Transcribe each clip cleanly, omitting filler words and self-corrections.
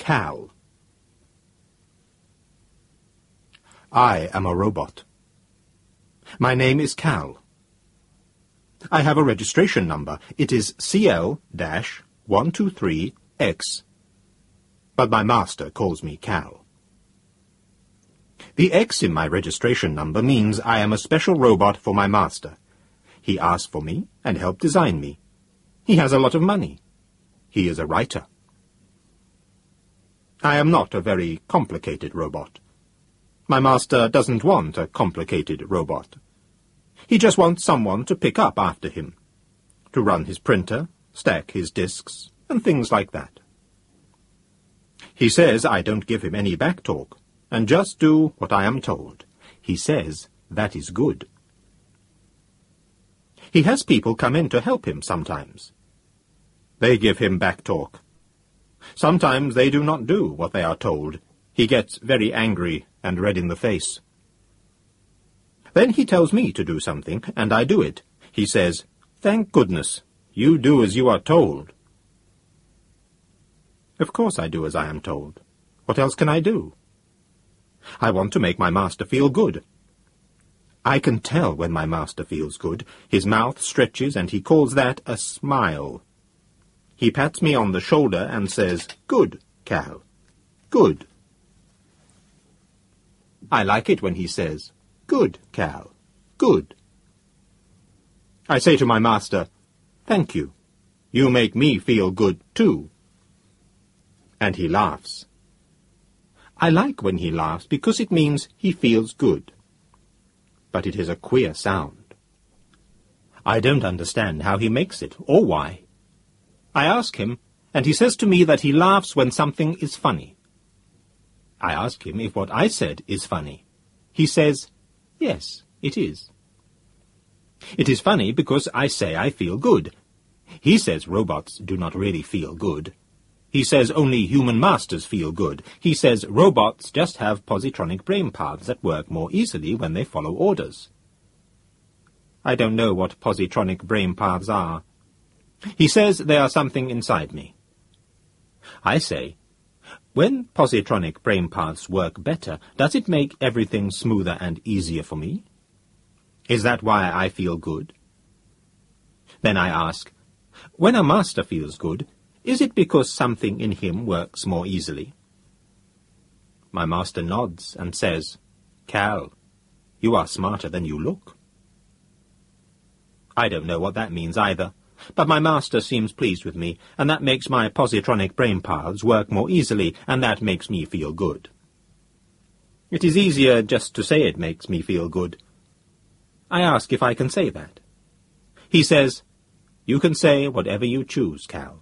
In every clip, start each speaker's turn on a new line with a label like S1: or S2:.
S1: Cal. I am a robot. My name is Cal. I have a registration number. It is CL-123X. But my master calls me Cal. The X in my registration number means I am a special robot for my master. He asked for me and helped design me. He has a lot of money. He is a writer. I am not a very complicated robot. My master doesn't want a complicated robot. He just wants someone to pick up after him, to run his printer, stack his disks, and things like that. He says I don't give him any back talk, and just do what I am told. He says that is good. He has people come in to help him sometimes. They give him back talk. Sometimes they do not do what they are told. He gets very angry and red in the face. Then he tells me to do something, and I do it. He says, "Thank goodness, you do as you are told." Of course I do as I am told. What else can I do? I want to make my master feel good. I can tell when my master feels good. His mouth stretches, and he calls that a smile. He pats me on the shoulder and says, "Good, Cal. Good." I like it when he says, "Good, Cal. Good." I say to my master, "Thank you. You make me feel good, too." And he laughs. I like when he laughs because it means he feels good. But it is a queer sound. I don't understand how he makes it, or why. I ask him, and he says to me that he laughs when something is funny. I ask him if what I said is funny. He says, "Yes, it is." It is funny because I say I feel good. He says robots do not really feel good. He says only human masters feel good. He says robots just have positronic brain paths that work more easily when they follow orders. I don't know what positronic brain paths are. He says they are something inside me. I say, when positronic brain paths work better, does it make everything smoother and easier for me? Is that why I feel good? Then I ask, when a master feels good, is it because something in him works more easily? My master nods and says, "Cal, you are smarter than you look." I don't know what that means either, but my master seems pleased with me, and that makes my positronic brain paths work more easily, and that makes me feel good. It is easier just to say it makes me feel good. I ask if I can say that. He says, "You can say whatever you choose, Cal."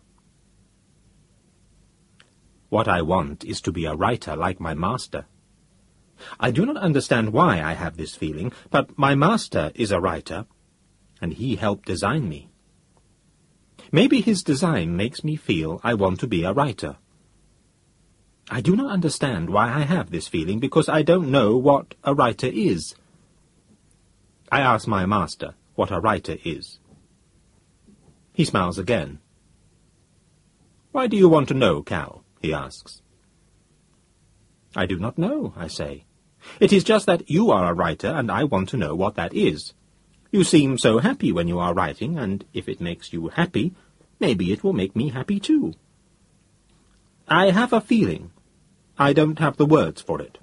S1: What I want is to be a writer like my master. I do not understand why I have this feeling, but my master is a writer, and he helped design me. Maybe his design makes me feel I want to be a writer. I do not understand why I have this feeling, because I don't know what a writer is. I ask my master what a writer is. He smiles again. "Why do you want to know, Cal?" he asks. "I do not know," I say. "It is just that you are a writer, and I want to know what that is. You seem so happy when you are writing, and if it makes you happy, maybe it will make me happy too. I have a feeling. I don't have the words for it."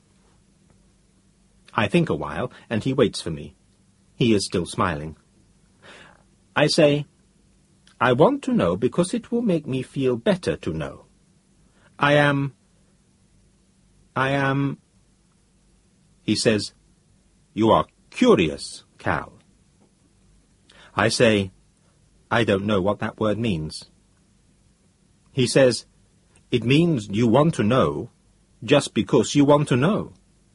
S1: I think a while, and he waits for me. He is still smiling. I say, "I want to know because it will make me feel better to know. I am... He says, "You are curious, Cal." I say, "I don't know what that word means." He says, "It means you want to know just because you want to know."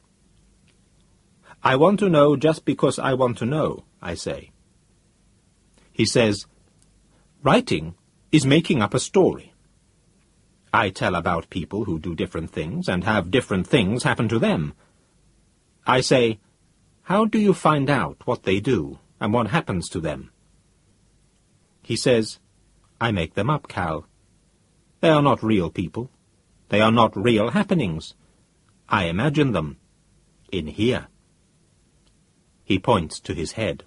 S1: "I want to know just because I want to know," I say. He says, "Writing is making up a story. I tell about people who do different things and have different things happen to them. I say, how do you find out what they do and what happens to them?" He says, "I make them up, Cal. They are not real people. They are not real happenings. I imagine them. In here. He points to his head.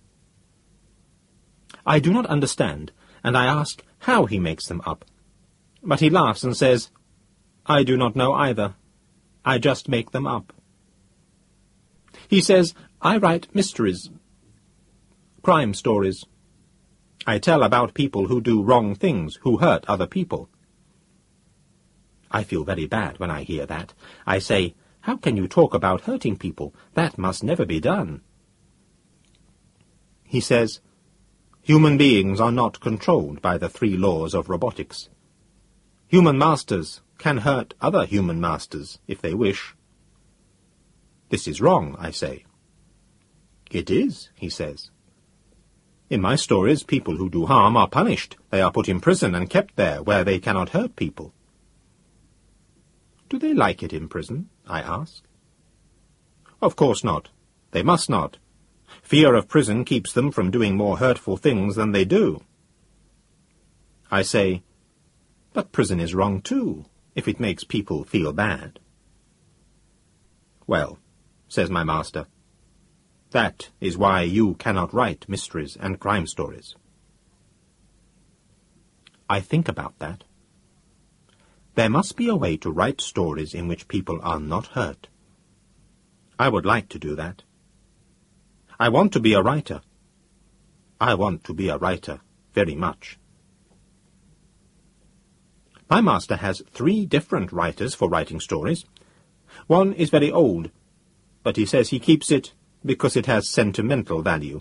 S1: I do not understand, and I ask how he makes them up. But he laughs and says, I do not know either. I just make them up. He says, I write mysteries, crime stories. I tell about people who do wrong things, who hurt other people. I feel very bad when I hear that. I say, how can you talk about hurting people? That must never be done. He says, human beings are not controlled by the 3 laws of robotics. Human masters can hurt other human masters if they wish. This is wrong, I say. It is, he says. In my stories, people who do harm are punished. They are put in prison and kept there where they cannot hurt people. Do they like it in prison? I ask. Of course not. They must not. Fear of prison keeps them from doing more hurtful things than they do. I say, but prison is wrong too, if it makes people feel bad. Well, says my master, that is why you cannot write mysteries and crime stories. I think about that. There must be a way to write stories in which people are not hurt. I would like to do that. I want to be a writer. I want to be a writer very much. My master has 3 different writers for writing stories. One is very old, but he says he keeps it because it has sentimental value.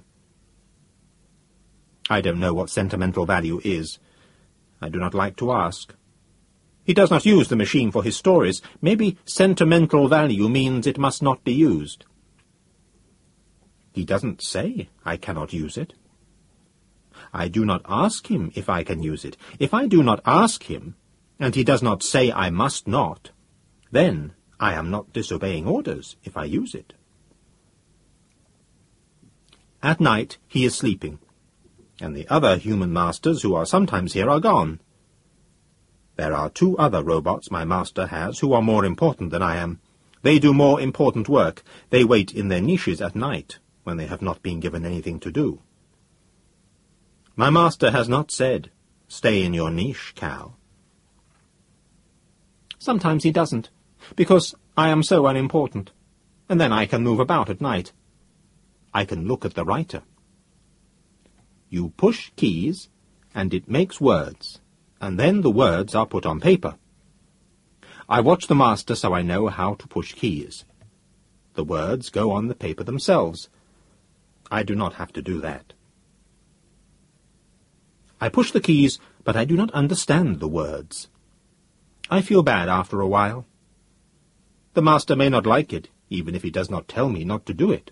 S1: I don't know what sentimental value is. I do not like to ask. He does not use the machine for his stories. Maybe sentimental value means it must not be used. He doesn't say I cannot use it. I do not ask him if I can use it. If I do not ask him, and he does not say I must not, then I am not disobeying orders if I use it. At night he is sleeping, and the other human masters who are sometimes here are gone. There are 2 other robots my master has who are more important than I am. They do more important work. They wait in their niches at night, when they have not been given anything to do. My master has not said, stay in your niche, Cal. Sometimes he doesn't, because I am so unimportant, and then I can move about at night. I can look at the writer. You push keys, and it makes words, and then the words are put on paper. I watch the master so I know how to push keys. The words go on the paper themselves. I do not have to do that. I push the keys, but I do not understand the words. I feel bad after a while. The master may not like it, even if he does not tell me not to do it.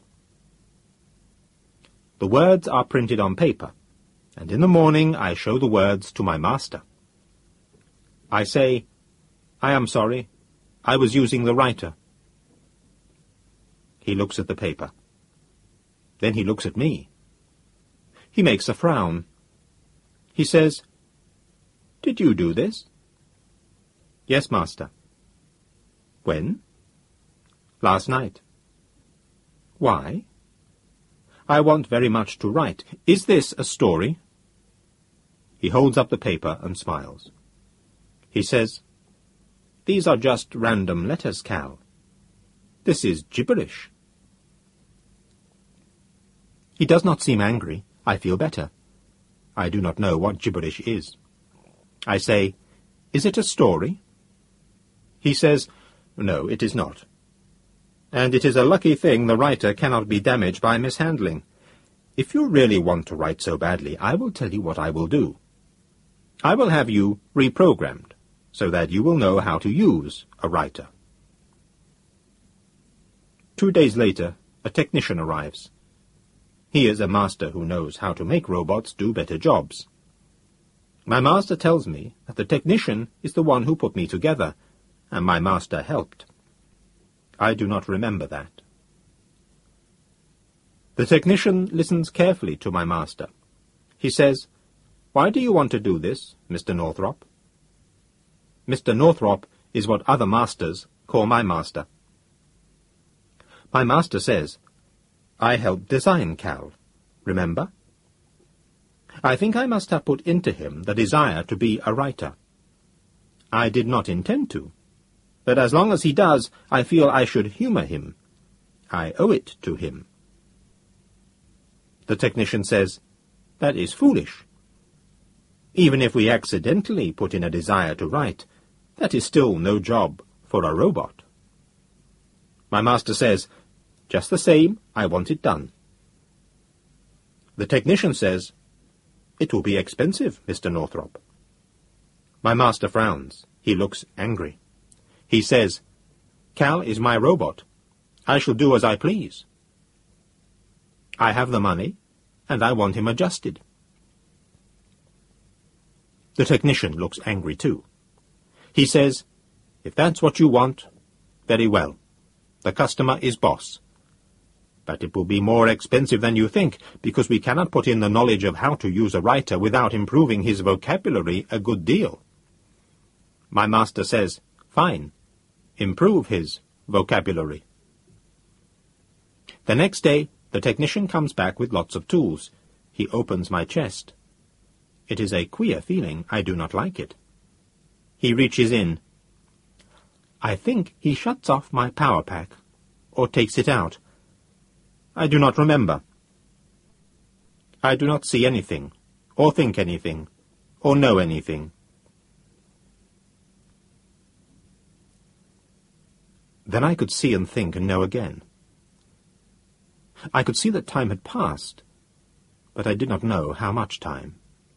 S1: The words are printed on paper, and in the morning I show the words to my master. I say, I am sorry, I was using the writer. He looks at the paper. Then he looks at me. He makes a frown. He says, Did you do this? Yes, master. When? Last night. Why? I want very much to write. Is this a story? He holds up the paper and smiles. He says, These are just random letters, Cal. This is gibberish. He does not seem angry. I feel better. I do not know what gibberish is. I say, Is it a story? He says, No, it is not. And it is a lucky thing the writer cannot be damaged by mishandling. If you really want to write so badly, I will tell you what I will do. I will have you reprogrammed, so that you will know how to use a writer. 2 days later, a technician arrives. He is a master who knows how to make robots do better jobs. My master tells me that the technician is the one who put me together, and my master helped. I do not remember that. The technician listens carefully to my master. He says, Why do you want to do this, Mr. Northrop? Mr. Northrop is what other masters call my master. My master says, I helped design Cal, remember? I think I must have put into him the desire to be a writer. I did not intend to, but as long as he does, I feel I should humour him. I owe it to him. The technician says, that is foolish. Even if we accidentally put in a desire to write, that is still no job for a robot. My master says, just the same, I want it done. The technician says, it will be expensive, Mr. Northrop. My master frowns. He looks angry. He says, Cal is my robot. I shall do as I please. I have the money, and I want him adjusted. The technician looks angry too. He says, if that's what you want, very well. The customer is boss. But it will be more expensive than you think, because we cannot put in the knowledge of how to use a writer without improving his vocabulary a good deal. My master says, fine, improve his vocabulary. The next day, the technician comes back with lots of tools. He opens my chest. It is a queer feeling. I do not like it. He reaches in. I think he shuts off my power pack, or takes it out. I do not remember. I do not see anything, or think anything, or know anything. Then I could see and think and know again. I could see that time had passed, but I did not know how much time.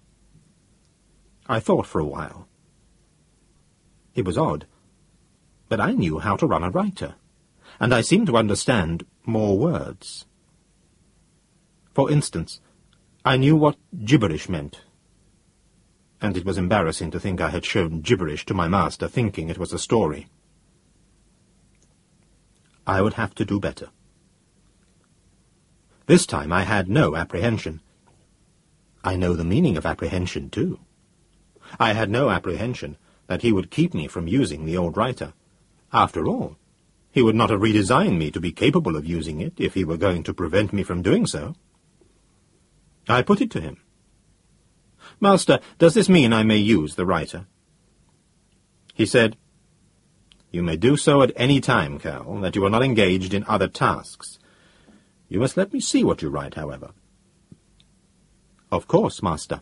S1: I thought for a while. It was odd, but I knew how to run a writer, and I seemed to understand more words. For instance, I knew what gibberish meant, and it was embarrassing to think I had shown gibberish to my master, thinking it was a story. I would have to do better. This time I had no apprehension. I know the meaning of apprehension, too. I had no apprehension that he would keep me from using the old writer. After all, he would not have redesigned me to be capable of using it if he were going to prevent me from doing so. I put it to him. Master, does this mean I may use the writer? He said, you may do so at any time, Cal, that you are not engaged in other tasks. You must let me see what you write, however. Of course, master.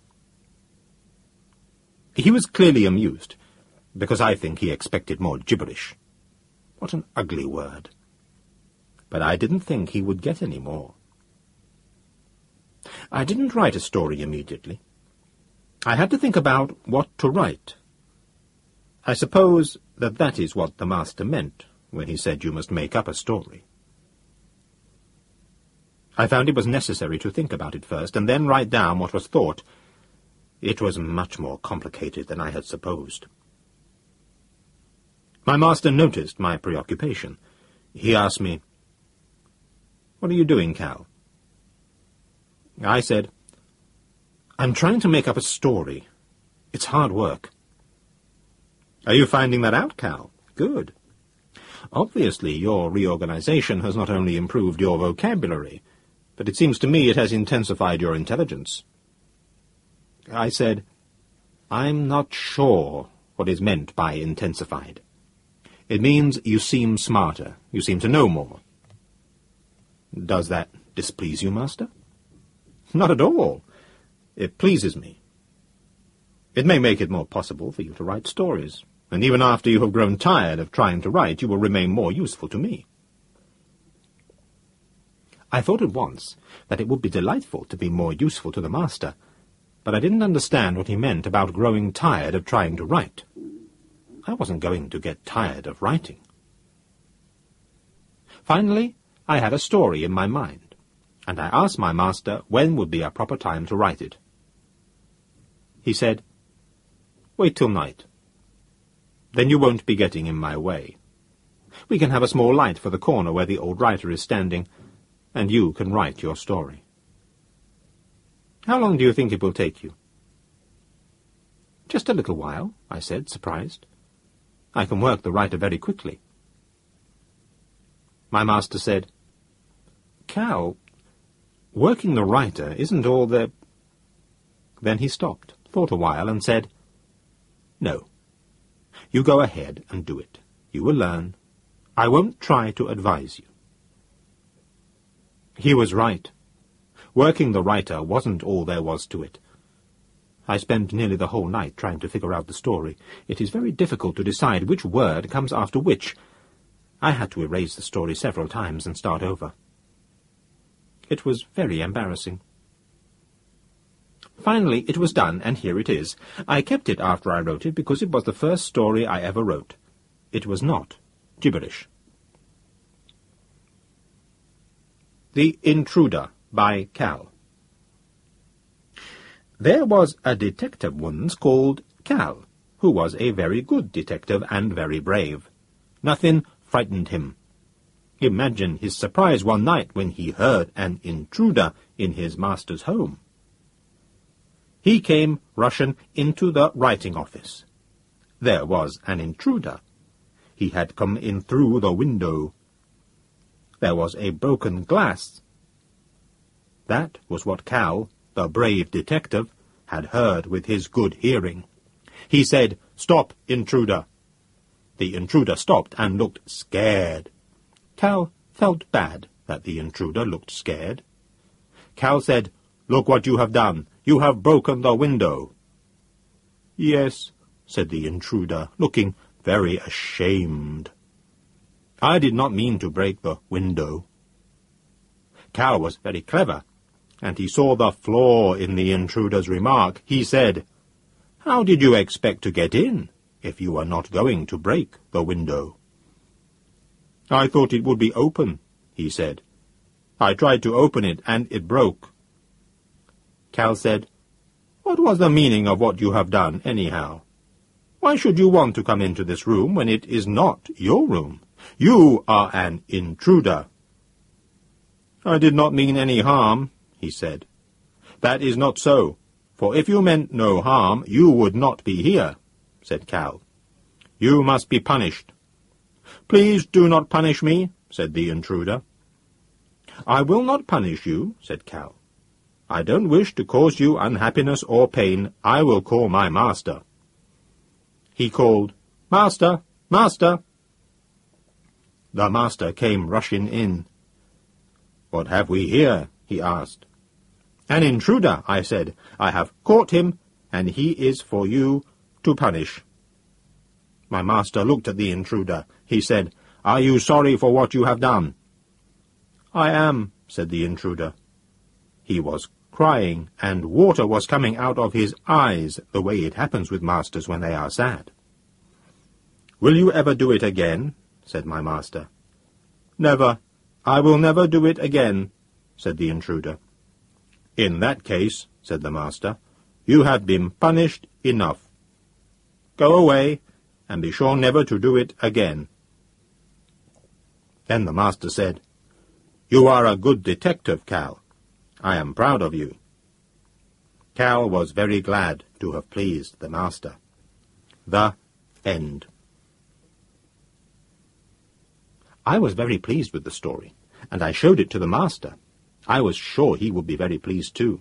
S1: He was clearly amused, because I think he expected more gibberish. What an ugly word. But I didn't think he would get any more. I didn't write a story immediately. I had to think about what to write. I suppose that is what the master meant when he said you must make up a story. I found it was necessary to think about it first, and then write down what was thought. It was much more complicated than I had supposed. My master noticed my preoccupation. He asked me, What are you doing, Cal? I said, I'm trying to make up a story. It's hard work. Are you finding that out, Cal? Good. Obviously, your reorganization has not only improved your vocabulary, but it seems to me it has intensified your intelligence. I said, I'm not sure what is meant by intensified. It means you seem smarter. You seem to know more. Does that displease you, Master? Not at all. It pleases me. It may make it more possible for you to write stories, and even after you have grown tired of trying to write, you will remain more useful to me. I thought at once that it would be delightful to be more useful to the master, but I didn't understand what he meant about growing tired of trying to write. I wasn't going to get tired of writing. Finally, I had a story in my mind, and I asked my master when would be a proper time to write it. He said, Wait till night. Then you won't be getting in my way. We can have a small light for the corner where the old writer is standing, and you can write your story. How long do you think it will take you? Just a little while, I said, surprised. I can work the writer very quickly. My master said, Cal, working the writer isn't all there... Then he stopped, thought a while, and said, No. You go ahead and do it. You will learn. I won't try to advise you. He was right. Working the writer wasn't all there was to it. I spent nearly the whole night trying to figure out the story. It is very difficult to decide which word comes after which. I had to erase the story several times and start over. It was very embarrassing. Finally, it was done, and here it is. I kept it after I wrote it because it was the first story I ever wrote. It was not gibberish. The Intruder by Cal. There was a detective once called Cal, who was a very good detective and very brave. Nothing frightened him. Imagine his surprise one night when he heard an intruder in his master's home. He came rushing into the writing office. There was an intruder. He had come in through the window. There was a broken glass. That was what Cal, the brave detective, had heard with his good hearing. He said, "Stop, intruder." The intruder stopped and looked scared. Cal felt bad that the intruder looked scared. Cal said, "Look what you have done. You have broken the window." "Yes," said the intruder, looking very ashamed. "I did not mean to break the window." Cal was very clever, and he saw the flaw in the intruder's remark. He said, "How did you expect to get in if you were not going to break the window?" "I thought it would be open," he said. "I tried to open it, and it broke." Cal said, "What was the meaning of what you have done, anyhow? Why should you want to come into this room when it is not your room? You are an intruder." "I did not mean any harm," he said. "That is not so, for if you meant no harm, you would not be here," said Cal. "You must be punished." "Please do not punish me," said the intruder. "I will not punish you," said Cal. "I don't wish to cause you unhappiness or pain. I will call my master." He called, "Master! Master!" The master came rushing in. "What have we here?" he asked. "An intruder," I said. "I have caught him, and he is for you to punish." My master looked at the intruder. He said, "Are you sorry for what you have done?" "I am," said the intruder. He was crying, and water was coming out of his eyes, the way it happens with masters when they are sad. "Will you ever do it again?" said my master. "Never. I will never do it again," said the intruder. "In that case," said the master, "you have been punished enough. Go away, and be sure never to do it again." Then the master said, "You are a good detective, Cal. I am proud of you." Cal was very glad to have pleased the master. The end. I was very pleased with the story, and I showed it to the master. I was sure he would be very pleased too.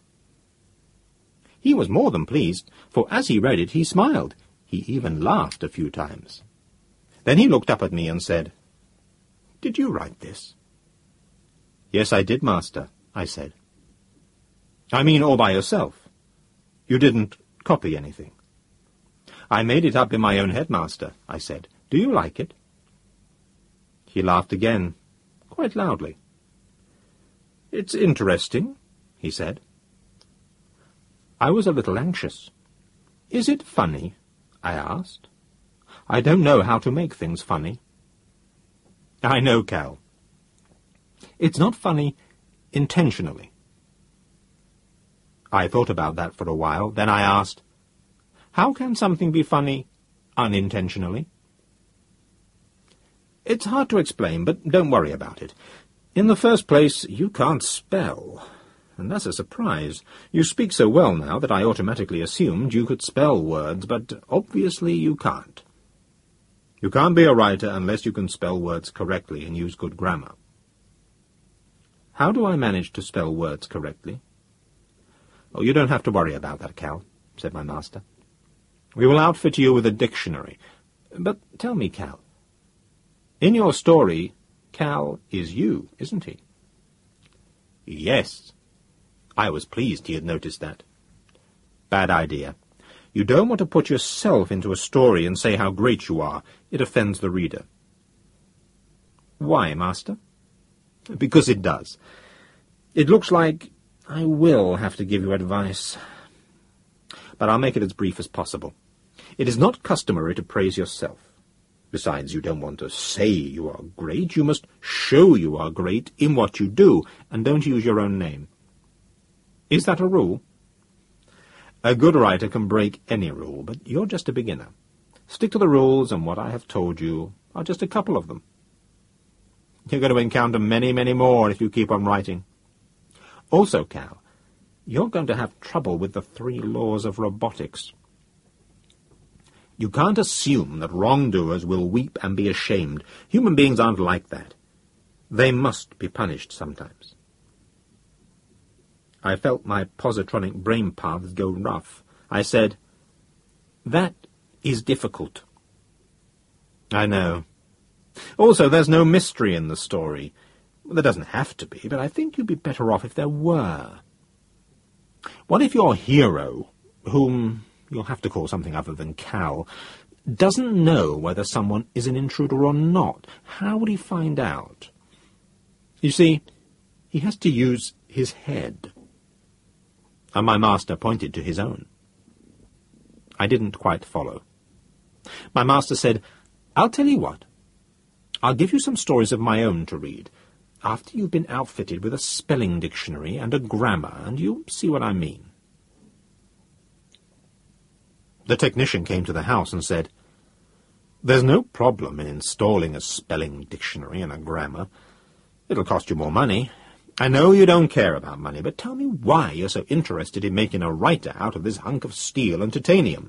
S1: He was more than pleased, for as he read it he smiled. He even laughed a few times. Then he looked up at me and said, "Did you write this?" "Yes, I did, master," I said. "I mean all by yourself. You didn't copy anything?" "I made it up in my own head, master," I said. "Do you like it?" He laughed again, quite loudly. "It's interesting," he said. I was a little anxious. "Is it funny?" I asked. "I don't know how to make things funny." "I know, Cal. It's not funny intentionally." I thought about that for a while. Then I asked, "How can something be funny unintentionally?" "It's hard to explain, but don't worry about it. In the first place, you can't spell, and that's a surprise. You speak so well now that I automatically assumed you could spell words, but obviously you can't." You can't be a writer unless you can spell words correctly and use good grammar. How do I manage to spell words correctly? Oh, you don't have to worry about that, Cal, said my master. We will outfit you with a dictionary. But tell me, Cal, in your story, Cal is you, isn't he? Yes. I was pleased he had noticed that. Bad idea. You don't want to put yourself into a story and say how great you are. It offends the reader. Why, master? Because it does. It looks like I will have to give you advice. But I'll make it as brief as possible. It is not customary to praise yourself. Besides, you don't want to say you are great. You must show you are great in what you do, and don't use your own name. Is that a rule? A good writer can break any rule, but you're just a beginner. Stick to the rules, and what I have told you are just a couple of them. You're going to encounter many, many more if you keep on writing. Also, Cal, you're going to have trouble with the 3 laws of robotics. You can't assume that wrongdoers will weep and be ashamed. Human beings aren't like that. They must be punished sometimes. I felt my positronic brain paths go rough. I said, That is difficult. I know. Also, there's no mystery in the story. There doesn't have to be, but I think you'd be better off if there were. What if your hero, whom you'll have to call something other than Cal, doesn't know whether someone is an intruder or not? How would he find out? You see, he has to use his head. And my master pointed to his own. I didn't quite follow. My master said, I'll tell you what. I'll give you some stories of my own to read, after you've been outfitted with a spelling dictionary and a grammar, and you'll see what I mean. The technician came to the house and said, There's no problem in installing a spelling dictionary and a grammar. It'll cost you more money. I know you don't care about money, but tell me why you're so interested in making a writer out of this hunk of steel and titanium.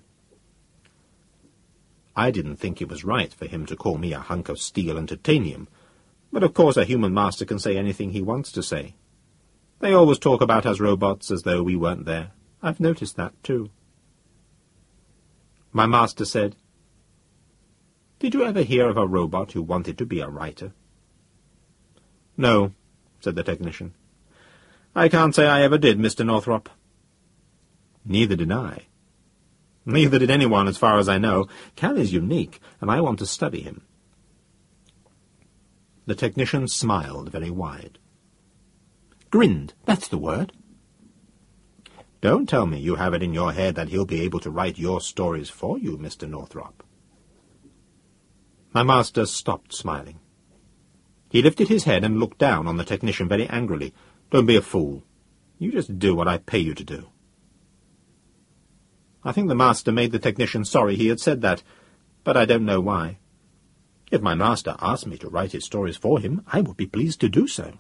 S1: I didn't think it was right for him to call me a hunk of steel and titanium, but of course a human master can say anything he wants to say. They always talk about us robots as though we weren't there. I've noticed that too. My master said, Did you ever hear of a robot who wanted to be a writer? No, said the technician. I can't say I ever did, Mr. Northrop. Neither did I. Neither did anyone, as far as I know. Cal is unique, and I want to study him. The technician smiled very wide. Grinned, that's the word. Don't tell me you have it in your head that he'll be able to write your stories for you, Mr. Northrop. My master stopped smiling. He lifted his head and looked down on the technician very angrily. Don't be a fool. You just do what I pay you to do. I think the master made the technician sorry he had said that, but I don't know why. If my master asked me to write his stories for him, I would be pleased to do so.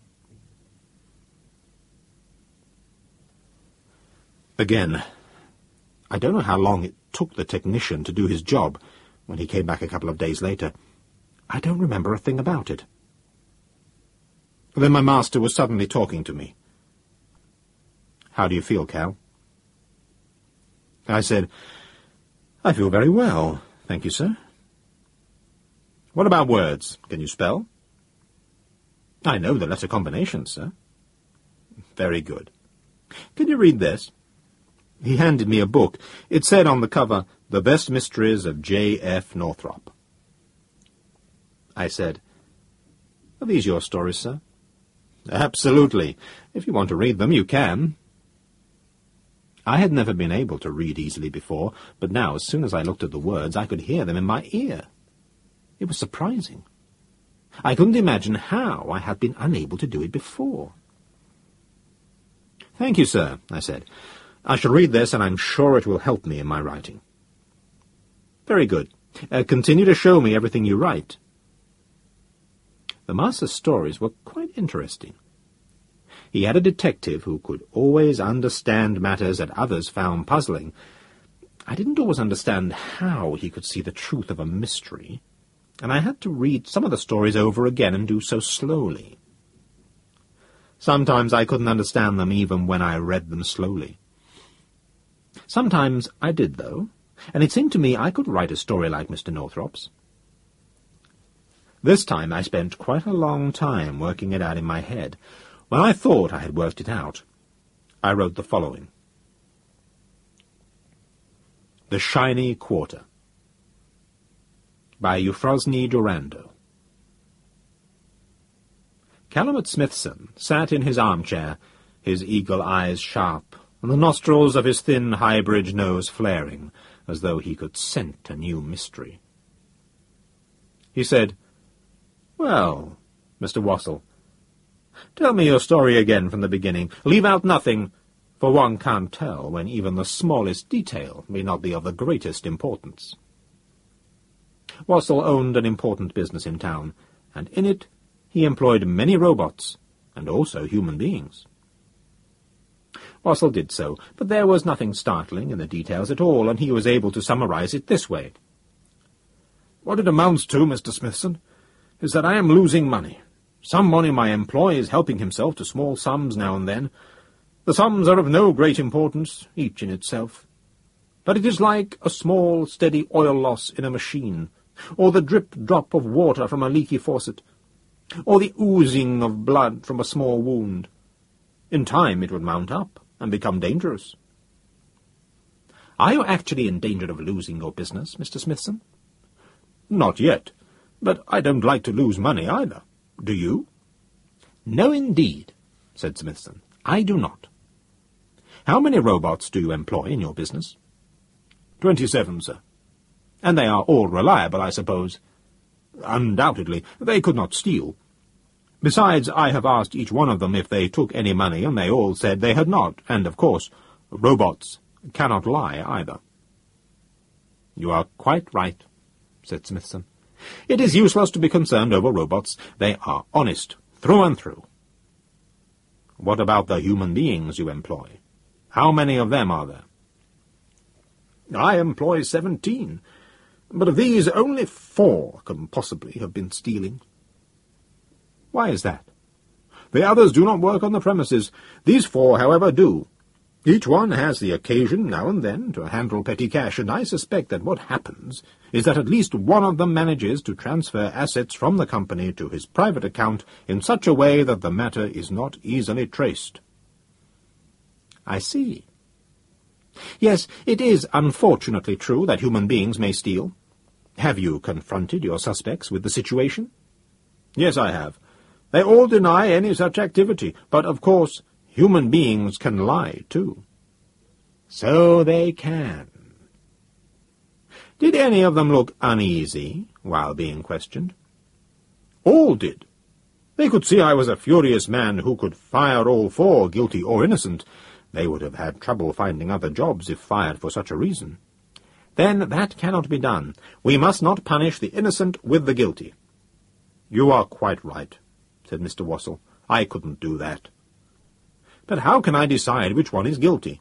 S1: Again, I don't know how long it took the technician to do his job when he came back a couple of days later. I don't remember a thing about it. Then my master was suddenly talking to me. How do you feel, Cal? I said, I feel very well, thank you, sir. What about words? Can you spell? I know the letter combinations, sir. Very good. Can you read this? He handed me a book. It said on the cover, The Best Mysteries of J.F. Northrop. I said, Are these your stories, sir? Absolutely. If you want to read them, you can. I had never been able to read easily before, but now, as soon as I looked at the words, I could hear them in my ear. It was surprising. I couldn't imagine how I had been unable to do it before. Thank you, sir, I said. I shall read this, and I'm sure it will help me in my writing. Very good. Continue to show me everything you write. The master's stories were quite interesting. He had a detective who could always understand matters that others found puzzling. I didn't always understand how he could see the truth of a mystery, and I had to read some of the stories over again and do so slowly. Sometimes I couldn't understand them even when I read them slowly. Sometimes I did, though, and it seemed to me I could write a story like Mr. Northrop's. This time I spent quite a long time working it out in my head. When I thought I had worked it out, I wrote the following. The Shiny Quarter, by Euphrosyne Durando. Calumet Smithson sat in his armchair, his eagle eyes sharp, and the nostrils of his thin high-bridge nose flaring, as though he could scent a new mystery. He said, "Well, Mr. Wassell, tell me your story again from the beginning. Leave out nothing, for one can't tell when even the smallest detail may not be of the greatest importance." Wassell owned an important business in town, and in it he employed many robots, and also human beings. Wassell did so, but there was nothing startling in the details at all, and he was able to summarize it this way. "What it amounts to, Mr. Smithson, is that I am losing money. Someone in my employ is helping himself to small sums now and then. The sums are of no great importance, each in itself. But it is like a small, steady oil loss in a machine, or the drip-drop of water from a leaky faucet, or the oozing of blood from a small wound. In time it would mount up and become dangerous." "Are you actually in danger of losing your business, Mr. Smithson?" "Not yet, but I don't like to lose money either. Do you?" "No, indeed," said Smithson. "I do not. How many robots do you employ in your business?" 27, sir." "And they are all reliable, I suppose?" "Undoubtedly. They could not steal. Besides, I have asked each one of them if they took any money, and they all said they had not, and, of course, robots cannot lie either." "You are quite right," said Smithson. "It is useless to be concerned over robots. They are honest, through and through." "What about the human beings you employ? How many of them are there?" "I employ 17, but of these only 4 can possibly have been stealing." "Why is that?" "The others do not work on the premises. These 4, however, do. Each one has the occasion, now and then, to handle petty cash, and I suspect that what happens is that at least one of them manages to transfer assets from the company to his private account in such a way that the matter is not easily traced." "I see. Yes, it is unfortunately true that human beings may steal. Have you confronted your suspects with the situation?" "Yes, I have. They all deny any such activity, but, of course, human beings can lie, too." "So they can." "Did any of them look uneasy while being questioned?" "All did. They could see I was a furious man who could fire all 4, guilty or innocent. They would have had trouble finding other jobs if fired for such a reason." "Then that cannot be done. We must not punish the innocent with the guilty." "You are quite right," said Mr. Wassell. "I couldn't do that." "But how can I decide which one is guilty?"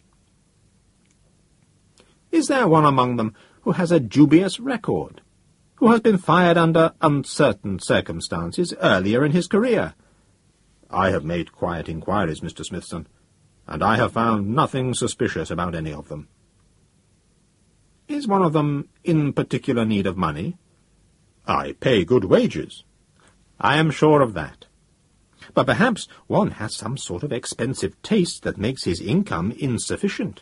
S1: "Is there one among them who has a dubious record, who has been fired under uncertain circumstances earlier in his career?" "I have made quiet inquiries, Mr. Smithson, and I have found nothing suspicious about any of them." "Is one of them in particular need of money?" "I pay good wages." "I am sure of that. But perhaps one has some sort of expensive taste that makes his income insufficient."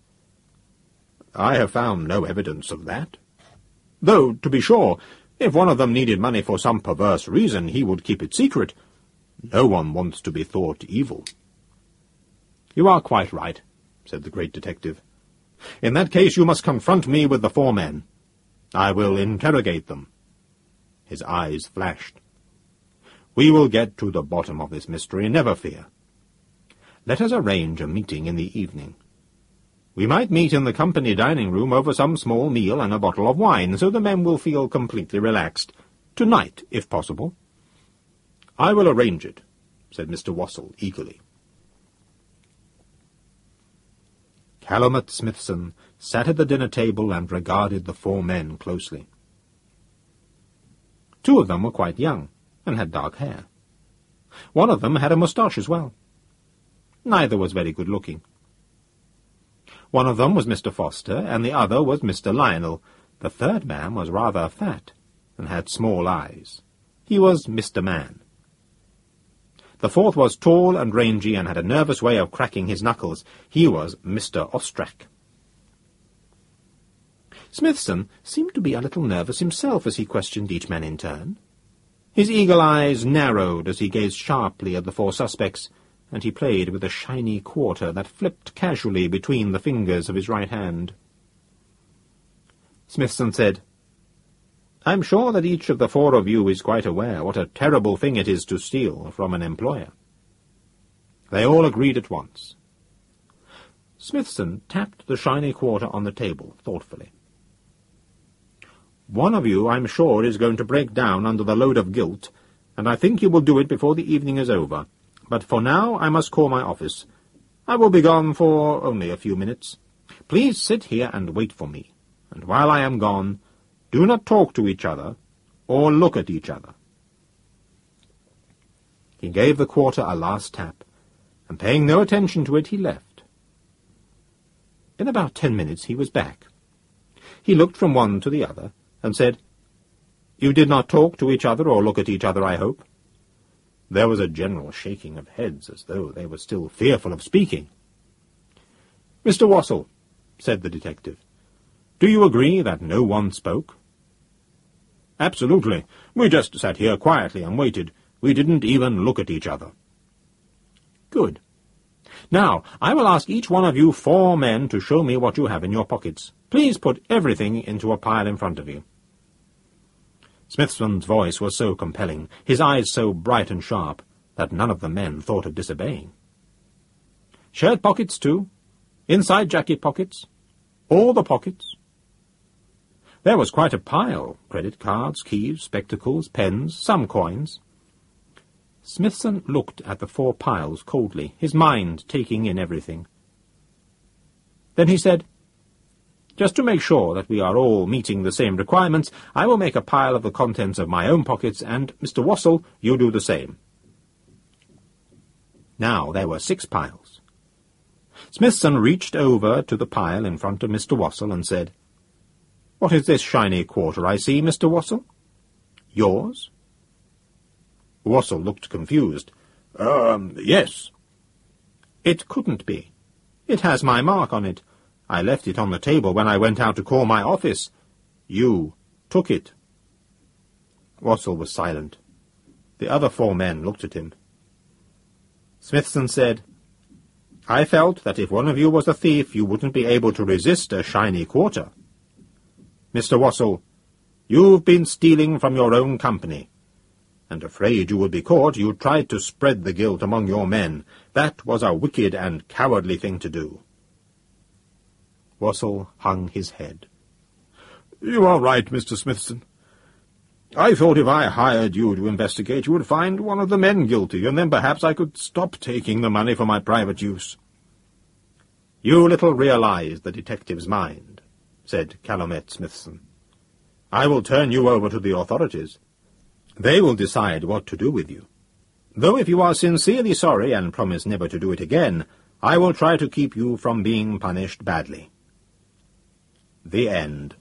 S1: "I have found no evidence of that. Though, to be sure, if one of them needed money for some perverse reason, he would keep it secret. No one wants to be thought evil." "You are quite right," said the great detective. "In that case you must confront me with the 4 men. I will interrogate them." His eyes flashed. "We will get to the bottom of this mystery, never fear. Let us arrange a meeting in the evening. We might meet in the company dining-room over some small meal and a bottle of wine, so the men will feel completely relaxed. Tonight, if possible." "I will arrange it," said Mr. Wassell eagerly. Calumet Smithson sat at the dinner-table and regarded the 4 men closely. Two of them were quite young, and had dark hair. One of them had a moustache as well. Neither was very good-looking. One of them was Mr. Foster, and the other was Mr. Lionel. The third man was rather fat, and had small eyes. He was Mr. Man. The fourth was tall and rangy, and had a nervous way of cracking his knuckles. He was Mr. Ostrach. Smithson seemed to be a little nervous himself as he questioned each man in turn. His eagle eyes narrowed as he gazed sharply at the four suspects, and he played with a shiny quarter that flipped casually between the fingers of his right hand. Smithson said, "I'm sure that each of the four of you is quite aware what a terrible thing it is to steal from an employer." They all agreed at once. Smithson tapped the shiny quarter on the table thoughtfully. "One of you, I'm sure, is going to break down under the load of guilt, and I think you will do it before the evening is over. But for now I must call my office. I will be gone for only a few minutes. Please sit here and wait for me, and while I am gone, do not talk to each other or look at each other." He gave the quarter a last tap, and paying no attention to it, he left. In about 10 minutes he was back. He looked from one to the other, and said, "You did not talk to each other or look at each other, I hope?" There was a general shaking of heads, as though they were still fearful of speaking. "Mr. Wassell," said the detective, "do you agree that no one spoke?" "Absolutely. We just sat here quietly and waited. We didn't even look at each other." "Good. Now, I will ask each one of you 4 men to show me what you have in your pockets. Please put everything into a pile in front of you." Smithson's voice was so compelling, his eyes so bright and sharp, that none of the men thought of disobeying. "Shirt pockets, too? Inside jacket pockets? All the pockets?" There was quite a pile: credit cards, keys, spectacles, pens, some coins. Smithson looked at the 4 piles coldly, his mind taking in everything. Then he said, "Just to make sure that we are all meeting the same requirements, I will make a pile of the contents of my own pockets, and, Mr. Wassell, you do the same." Now there were 6 piles. Smithson reached over to the pile in front of Mr. Wassell and said, "What is this shiny quarter I see, Mr. Wassell? Yours?" Wassell looked confused. Yes." "It couldn't be. It has my mark on it. I left it on the table when I went out to call my office. You took it." Wassell was silent. The other 4 men looked at him. Smithson said, "I felt that if one of you was a thief, you wouldn't be able to resist a shiny quarter. Mr. Wassell, you've been stealing from your own company, and afraid you would be caught, you tried to spread the guilt among your men. That was a wicked and cowardly thing to do." Wassell hung his head. "You are right, Mr. Smithson. I thought if I hired you to investigate, you would find one of the men guilty, and then perhaps I could stop taking the money for my private use." "You little realize the detective's mind," said Calumet Smithson. "I will turn you over to the authorities. They will decide what to do with you. Though if you are sincerely sorry and promise never to do it again, I will try to keep you from being punished badly." The end.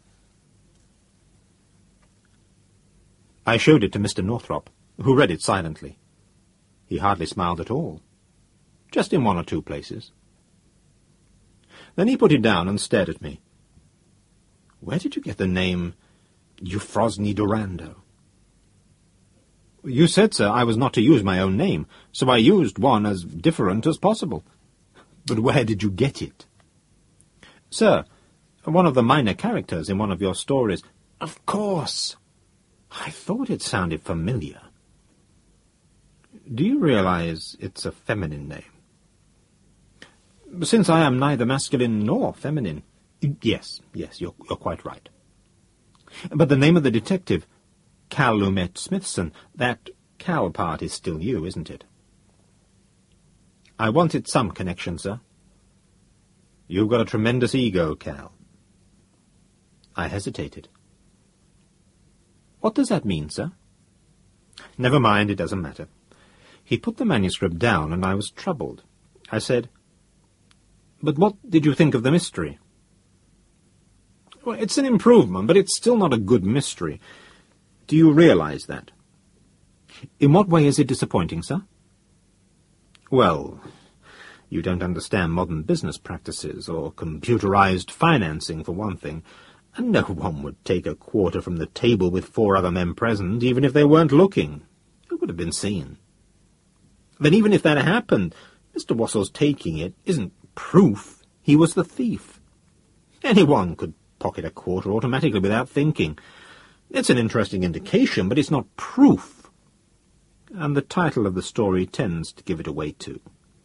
S1: I showed it to Mr. Northrop, who read it silently. He hardly smiled at all, just in 1 or 2 places. Then he put it down and stared at me. "Where did you get the name Euphrosyne Durando?" "You said, sir, I was not to use my own name, so I used one as different as possible." "But where did you get it?" "Sir, one of the minor characters in one of your stories." "Of course. I thought it sounded familiar." "Do you realize it's a feminine name?" "Since I am neither masculine nor feminine." Yes, you're quite right. But the name of the detective, Calumet Smithson, that Cal part is still you, isn't it?" "I wanted some connection, sir." "You've got a tremendous ego, Cal." I hesitated. "What does that mean, sir?" Never mind, it doesn't matter. He put the manuscript down, and I was troubled. I said, "But what did you think of the mystery?" "Well, it's an improvement, but it's still not a good mystery. Do you realize that?" "In what way is it disappointing, sir?" "Well, you don't understand modern business practices, or computerized financing, for one thing, and no one would take a quarter from the table with 4 other men present, even if they weren't looking. It would have been seen. Then even if that happened, Mr. Wassell's taking it isn't proof he was the thief. Anyone could pocket a quarter automatically without thinking. It's an interesting indication, but it's not proof. And the title of the story tends to give it away too."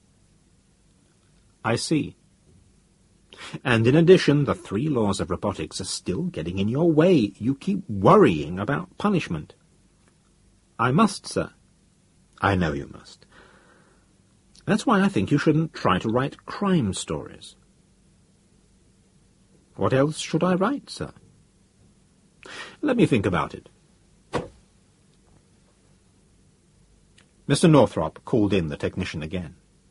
S1: "I see. And in addition, the 3 laws of robotics are still getting in your way. You keep worrying about punishment." "I must, sir." "I know you must. That's why I think you shouldn't try to write crime stories." "What else should I write, sir?" "Let me think about it." Mr. Northrop called in the technician again.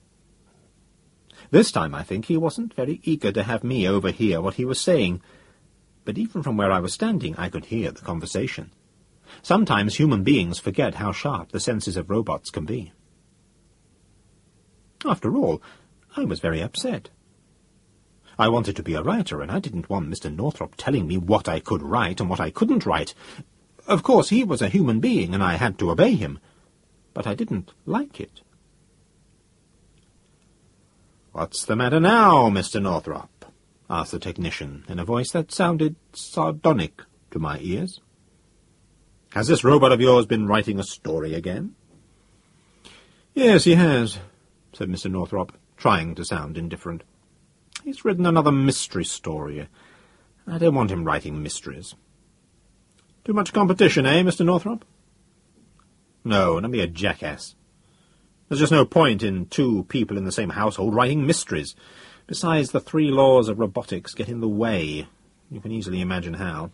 S1: This time I think he wasn't very eager to have me overhear what he was saying, but even from where I was standing I could hear the conversation. Sometimes human beings forget how sharp the senses of robots can be. After all, I was very upset. I wanted to be a writer, and I didn't want Mr. Northrop telling me what I could write and what I couldn't write. Of course, he was a human being, and I had to obey him, but I didn't like it. "What's the matter now, Mr. Northrop?" asked the technician, in a voice that sounded sardonic to my ears. "Has this robot of yours been writing a story again?" "Yes, he has," said Mr. Northrop, trying to sound indifferent. "He's written another mystery story. I don't want him writing mysteries." "Too much competition, eh, Mr. Northrop?" "No, don't be a jackass. There's just no point in 2 people in the same household writing mysteries. Besides, the 3 laws of robotics get in the way. You can easily imagine how."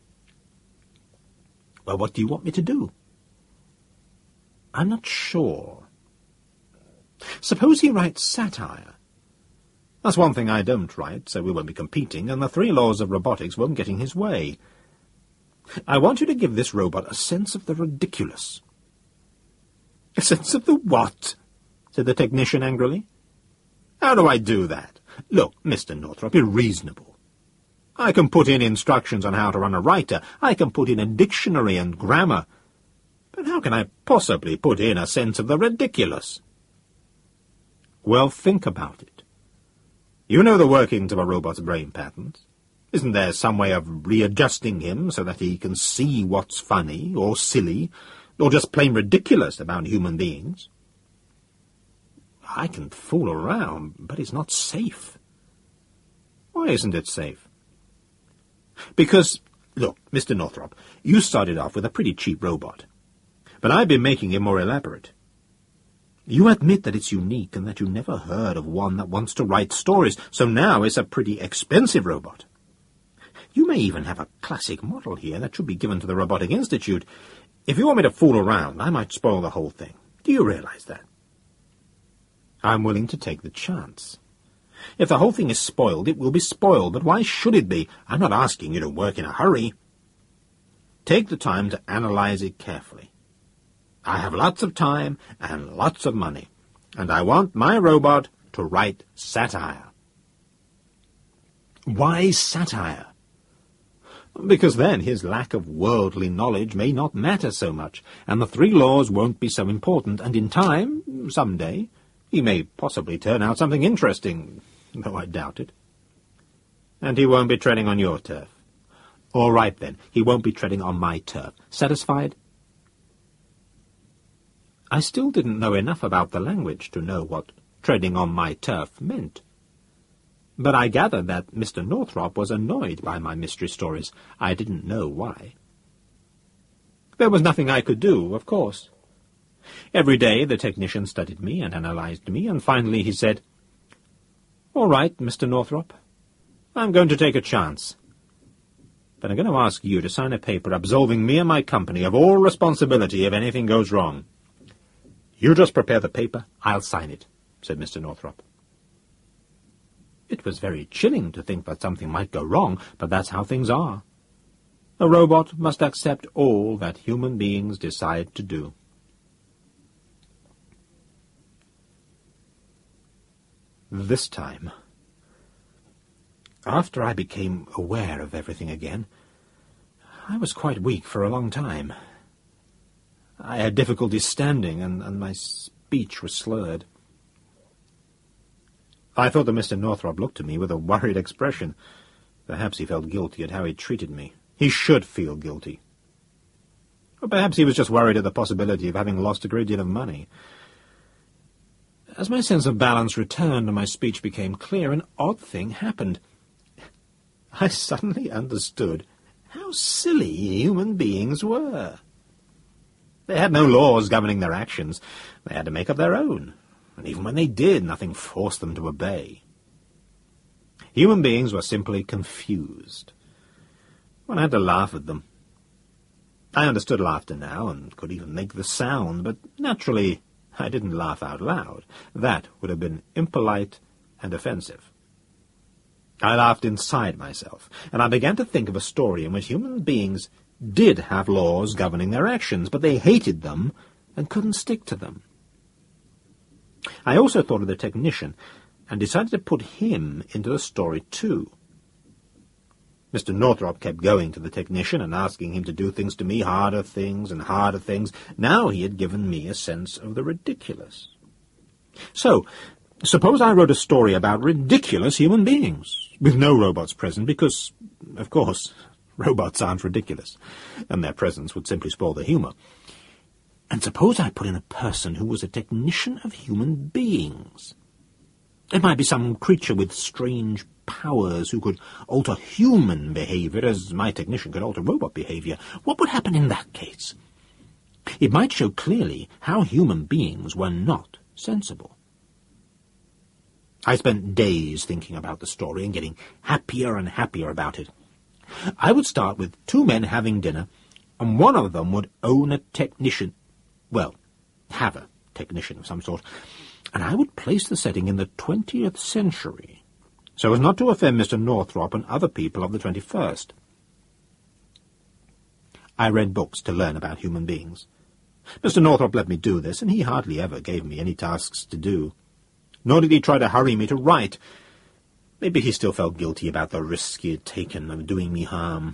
S1: "Well, what do you want me to do?" "I'm not sure. Suppose he writes satire. That's one thing I don't write, so we won't be competing, and the 3 laws of robotics won't get in his way. I want you to give this robot a sense of the ridiculous." "A sense of the what?" said the technician angrily. "How do I do that? Look, Mr. Northrop, be reasonable. I can put in instructions on how to run a writer. I can put in a dictionary and grammar. But how can I possibly put in a sense of the ridiculous?" "Well, think about it. You know the workings of a robot's brain patterns. Isn't there some way of readjusting him so that he can see what's funny or silly or just plain ridiculous about human beings?" "I can fool around, but it's not safe." "Why isn't it safe?" "Because, look, Mr. Northrop, you started off with a pretty cheap robot, but I've been making it more elaborate. You admit that it's unique and that you never heard of one that wants to write stories, so now it's a pretty expensive robot. You may even have a classic model here that should be given to the Robotic Institute. If you want me to fool around, I might spoil the whole thing. Do you realize that?" "I'm willing to take the chance. If the whole thing is spoiled, it will be spoiled, but why should it be? I'm not asking you to work in a hurry. Take the time to analyze it carefully. I have lots of time and lots of money, and I want my robot to write satire." "Why satire?" "Because then his lack of worldly knowledge may not matter so much, and the 3 laws won't be so important, and in time, some day, he may possibly turn out something interesting, though I doubt it." "And he won't be treading on your turf." "All right, then. He won't be treading on my turf. Satisfied?" I still didn't know enough about the language to know what treading on my turf meant. But I gathered that Mr. Northrop was annoyed by my mystery stories. I didn't know why. There was nothing I could do, of course. Every day the technician studied me and analyzed me, and finally he said, "All right, Mr. Northrop, I'm going to take a chance. then I'm going to ask you to sign a paper absolving me and my company of all responsibility if anything goes wrong. You just prepare the paper, I'll sign it, said Mr. Northrop. It was very chilling to think that something might go wrong, but that's how things are. A robot must accept all that human beings decide to do. This time, after I became aware of everything again, I was quite weak for a long time. I had difficulty standing, and my speech was slurred. I thought that Mr. Northrop looked at me with a worried expression. Perhaps he felt guilty at how he treated me. He should feel guilty. Or perhaps he was just worried at the possibility of having lost a great deal of money. As my sense of balance returned and my speech became clear, an odd thing happened. I suddenly understood how silly human beings were. They had no laws governing their actions. They had to make up their own. And even when they did, nothing forced them to obey. Human beings were simply confused. One had to laugh at them. I understood laughter now, and could even make the sound, but naturally I didn't laugh out loud. That would have been impolite and offensive. I laughed inside myself, and I began to think of a story in which human beings did have laws governing their actions, but they hated them and couldn't stick to them. I also thought of the technician, and decided to put him into the story too. Mr. Northrop kept going to the technician and asking him to do things to me, harder things and harder things. Now he had given me a sense of the ridiculous. So, suppose I wrote a story about ridiculous human beings, with no robots present, because, of course, robots aren't ridiculous, and their presence would simply spoil the humour. And suppose I put in a person who was a technician of human beings. It might be some creature with strange powers who could alter human behaviour as my technician could alter robot behaviour. What would happen in that case? It might show clearly how human beings were not sensible. I spent days thinking about the story and getting happier and happier about it. I would start with two men having dinner, and one of them would own a technician. Well, have a technician of some sort, and I would place the setting in the 20th century, so as not to offend Mr. Northrop and other people of the 21st. I read books to learn about human beings. Mr. Northrop let me do this, and he hardly ever gave me any tasks to do. Nor did he try to hurry me to write. Maybe he still felt guilty about the risk he had taken of doing me harm.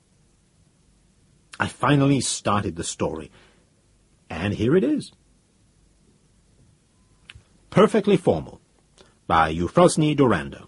S1: I finally started the story, and here it is. Perfectly Formal, by Euphrosyne Dorando.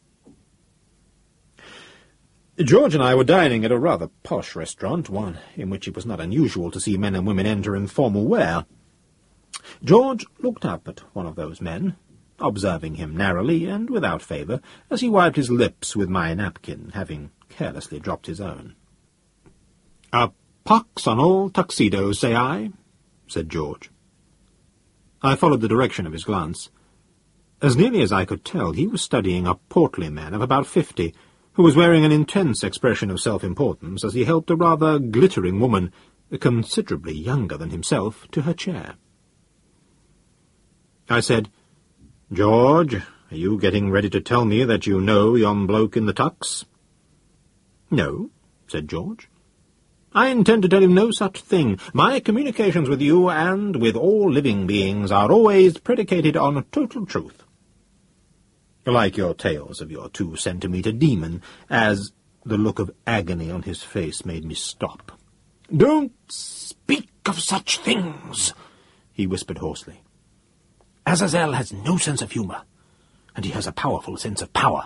S1: George and I were dining at a rather posh restaurant, one in which it was not unusual to see men and women enter in formal wear. George looked up at one of those men, observing him narrowly and without favour, as he wiped his lips with my napkin, having carelessly dropped his own. "A pox on all tuxedos, say I," said George. I followed the direction of his glance. As nearly as I could tell, he was studying a portly man of about 50, who was wearing an intense expression of self-importance as he helped a rather glittering woman, considerably younger than himself, to her chair. I said, "George, are you getting ready to tell me that you know yon bloke in the tux?" "No," said George. "I intend to tell him no such thing. My communications with you and with all living beings are always predicated on total truth. Like your tales of your 2-centimetre demon," as the look of agony on his face made me stop. "Don't speak of such things," he whispered hoarsely. "Azazel has no sense of humour, and he has a powerful sense of power."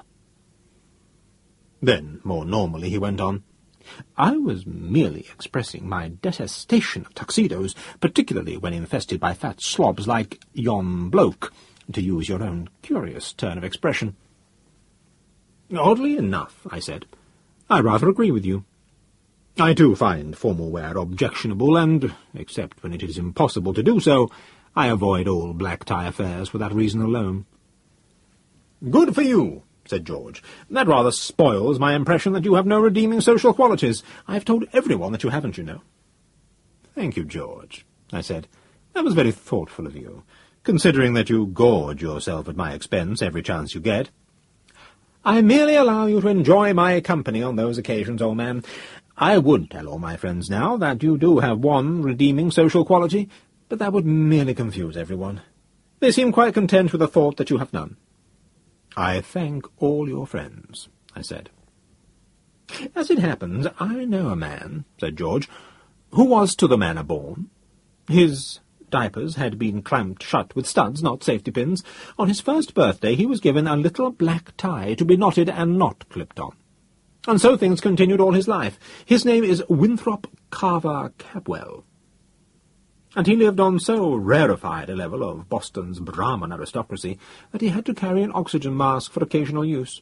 S1: Then, more normally, he went on, "I was merely expressing my detestation of tuxedos, particularly when infested by fat slobs like yon bloke, to use your own curious turn of expression." "Oddly enough," I said, "I rather agree with you. I too find formal wear objectionable, and, except when it is impossible to do so, I avoid all black tie affairs for that reason alone." "Good for you," said George. "That rather spoils my impression that you have no redeeming social qualities. I've told everyone that you haven't, you know." "Thank you, George," I said. "That was very thoughtful of you, considering that you gorge yourself at my expense every chance you get." "I merely allow you to enjoy my company on those occasions, old man. I would tell all my friends now that you do have one redeeming social quality, but that would merely confuse everyone. They seem quite content with the thought that you have none." "I thank all your friends," I said. "As it happens, I know a man," said George, "who was to the manner born. His diapers had been clamped shut with studs, not safety-pins. On his first birthday he was given a little black tie to be knotted and not clipped on. And so things continued all his life. His name is Winthrop Carver Cabwell. And he lived on so rarefied a level of Boston's Brahmin aristocracy that he had to carry an oxygen mask for occasional use."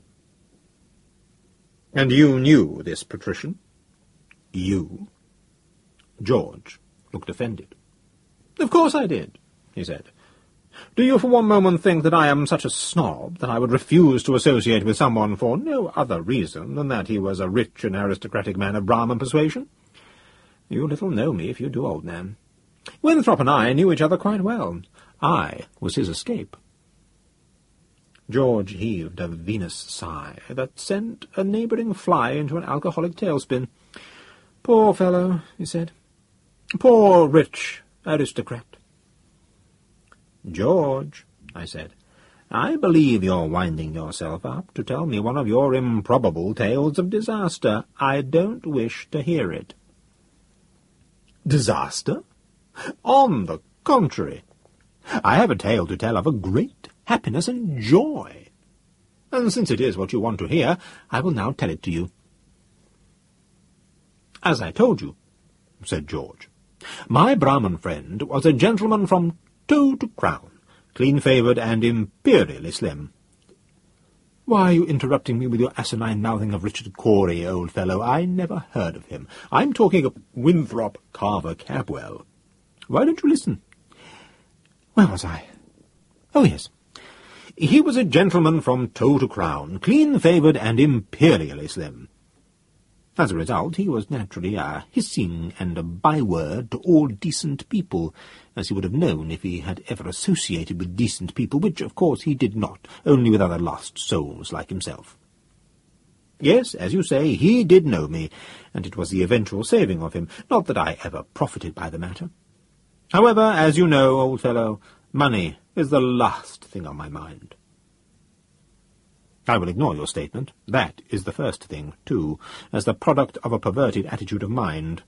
S1: "And you knew this patrician?" "You?" George looked offended. "Of course I did," he said. "Do you for one moment think that I am such a snob that I would refuse to associate with someone for no other reason than that he was a rich and aristocratic man of Brahmin persuasion? You little know me if you do, old man. Winthrop and I knew each other quite well. I was his escape." George heaved a Venus sigh that sent a neighbouring fly into an alcoholic tailspin. "Poor fellow," he said. "Poor rich aristocrat." "George," I said, "I believe you're winding yourself up to tell me one of your improbable tales of disaster. I don't wish to hear it." "Disaster? On the contrary, I have a tale to tell of a great happiness and joy. And since it is what you want to hear, I will now tell it to you. As I told you," said George, "my Brahmin friend was a gentleman from toe to crown, clean-favoured and imperially slim." "Why are you interrupting me with your asinine mouthing of Richard Corey, old fellow? I never heard of him. I'm talking of Winthrop Carver Cabwell. Why don't you listen? Where was I? Oh, yes. He was a gentleman from toe to crown, clean-favoured and imperially slim. As a result, he was naturally a hissing and a byword to all decent people, as he would have known if he had ever associated with decent people, which, of course, he did not, only with other lost souls like himself. Yes, as you say, he did know me, and it was the eventual saving of him, not that I ever profited by the matter. However, as you know, old fellow, money is the last thing on my mind." I will ignore your statement. That is the first thing, too, as the product of a perverted attitude of mind.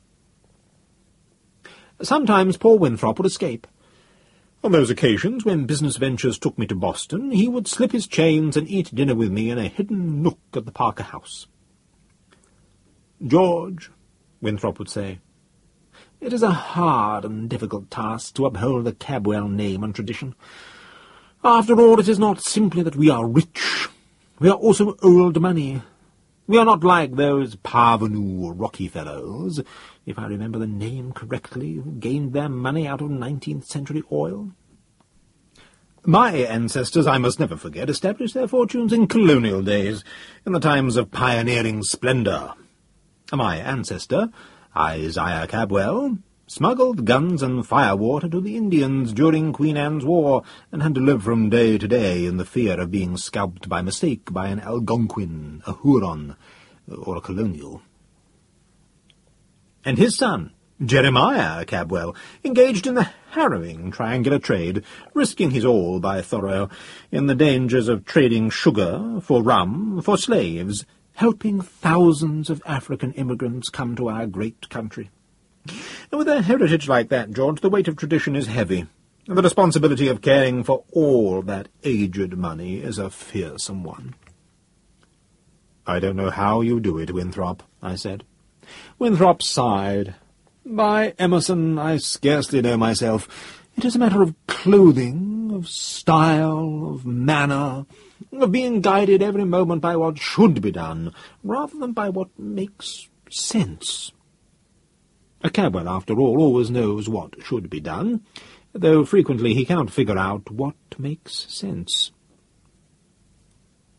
S1: Sometimes poor Winthrop would escape. On those occasions when business ventures took me to Boston, he would slip his chains and eat dinner with me in a hidden nook at the Parker House. "George," Winthrop would say, "it is a hard and difficult task to uphold the Cabwell name and tradition. After all, it is not simply that we are rich. We are also old money. We are not like those parvenu Rocky fellows, if I remember the name correctly, who gained their money out of 19th-century oil. My ancestors, I must never forget, established their fortunes in colonial days, in the times of pioneering splendour. My ancestor, Isaiah Cabwell, smuggled guns and firewater to the Indians during Queen Anne's War, and had to live from day to day in the fear of being scalped by mistake by an Algonquin, a Huron, or a colonial. And his son, Jeremiah Cabwell, engaged in the harrowing triangular trade, risking his all by Thoreau, in the dangers of trading sugar for rum for slaves, helping thousands of African immigrants come to our great country. And with a heritage like that, George, the weight of tradition is heavy. The responsibility of caring for all that aged money is a fearsome one." "I don't know how you do it, Winthrop," I said. Winthrop sighed. "By Emerson, I scarcely know myself. It is a matter of clothing, of style, of manner, of being guided every moment by what should be done, rather than by what makes sense. A Cabwell, after all, always knows what should be done, though frequently he cannot figure out what makes sense."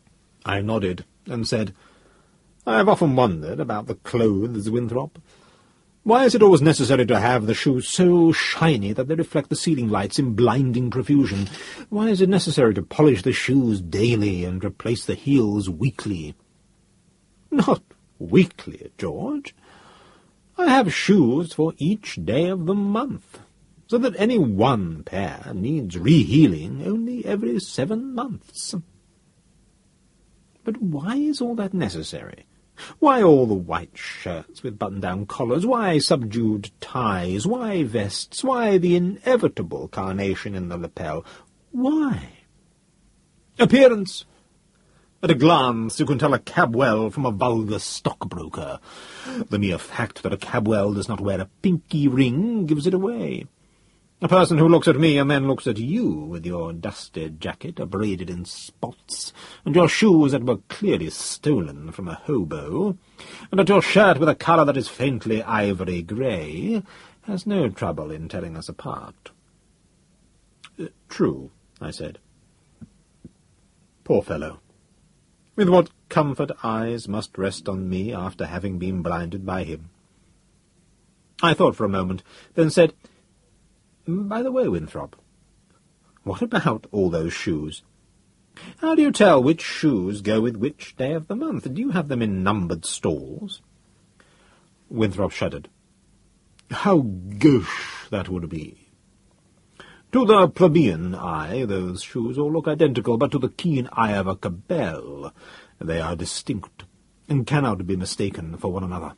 S1: I nodded and said, "I have often wondered about the clothes, Winthrop. Why is it always necessary to have the shoes so shiny that they reflect the ceiling lights in blinding profusion? Why is it necessary to polish the shoes daily and replace the heels weekly?" "Not weekly, George. I have shoes for each day of the month, so that any one pair needs rehealing only every 7 months." "But why is all that necessary? Why all the white shirts with button-down collars? Why subdued ties? Why vests? Why the inevitable carnation in the lapel? Why?" "Appearance. At a glance you can tell a cabwell from a vulgar stockbroker. The mere fact that a cabwell does not wear a pinky ring gives it away. A person who looks at me and then looks at you with your dusted jacket abraded in spots, and your shoes that were clearly stolen from a hobo, and at your shirt with a colour that is faintly ivory grey, has no trouble in telling us apart." "True," I said. "Poor fellow. With what comfort eyes must rest on me after having been blinded by him." I thought for a moment, then said, "By the way, Winthrop, what about all those shoes? How do you tell which shoes go with which day of the month? Do you have them in numbered stalls?" Winthrop shuddered. "How gauche that would be. To the plebeian eye those shoes all look identical, but to the keen eye of a cabell they are distinct, and cannot be mistaken for one another."